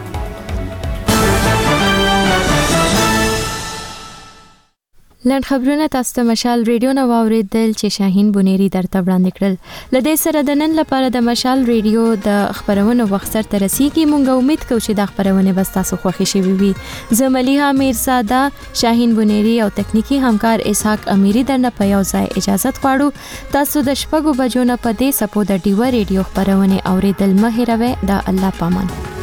لنډ خبرونه تاسو ته مشال ریډیو نو واوریدل چې شاهین بونيري درته وړاندې کړل. لدې سره د نن لپاره د مشال ریډیو د خبرونو وخت سره ترسيږي. مونږ امید کوو چې د خبرونه بس تاسو خوښی شي وي. زملیها میرزاده، شاهین بونيري او تکنیکی همکار اسحاق امیری درنه په یو ځای اجازه غواړو. تاسو د شپږو بجو نه په دې سپو د ډیو ریډیو خبرونه اوریدل مه هیروئ. د الله پامان.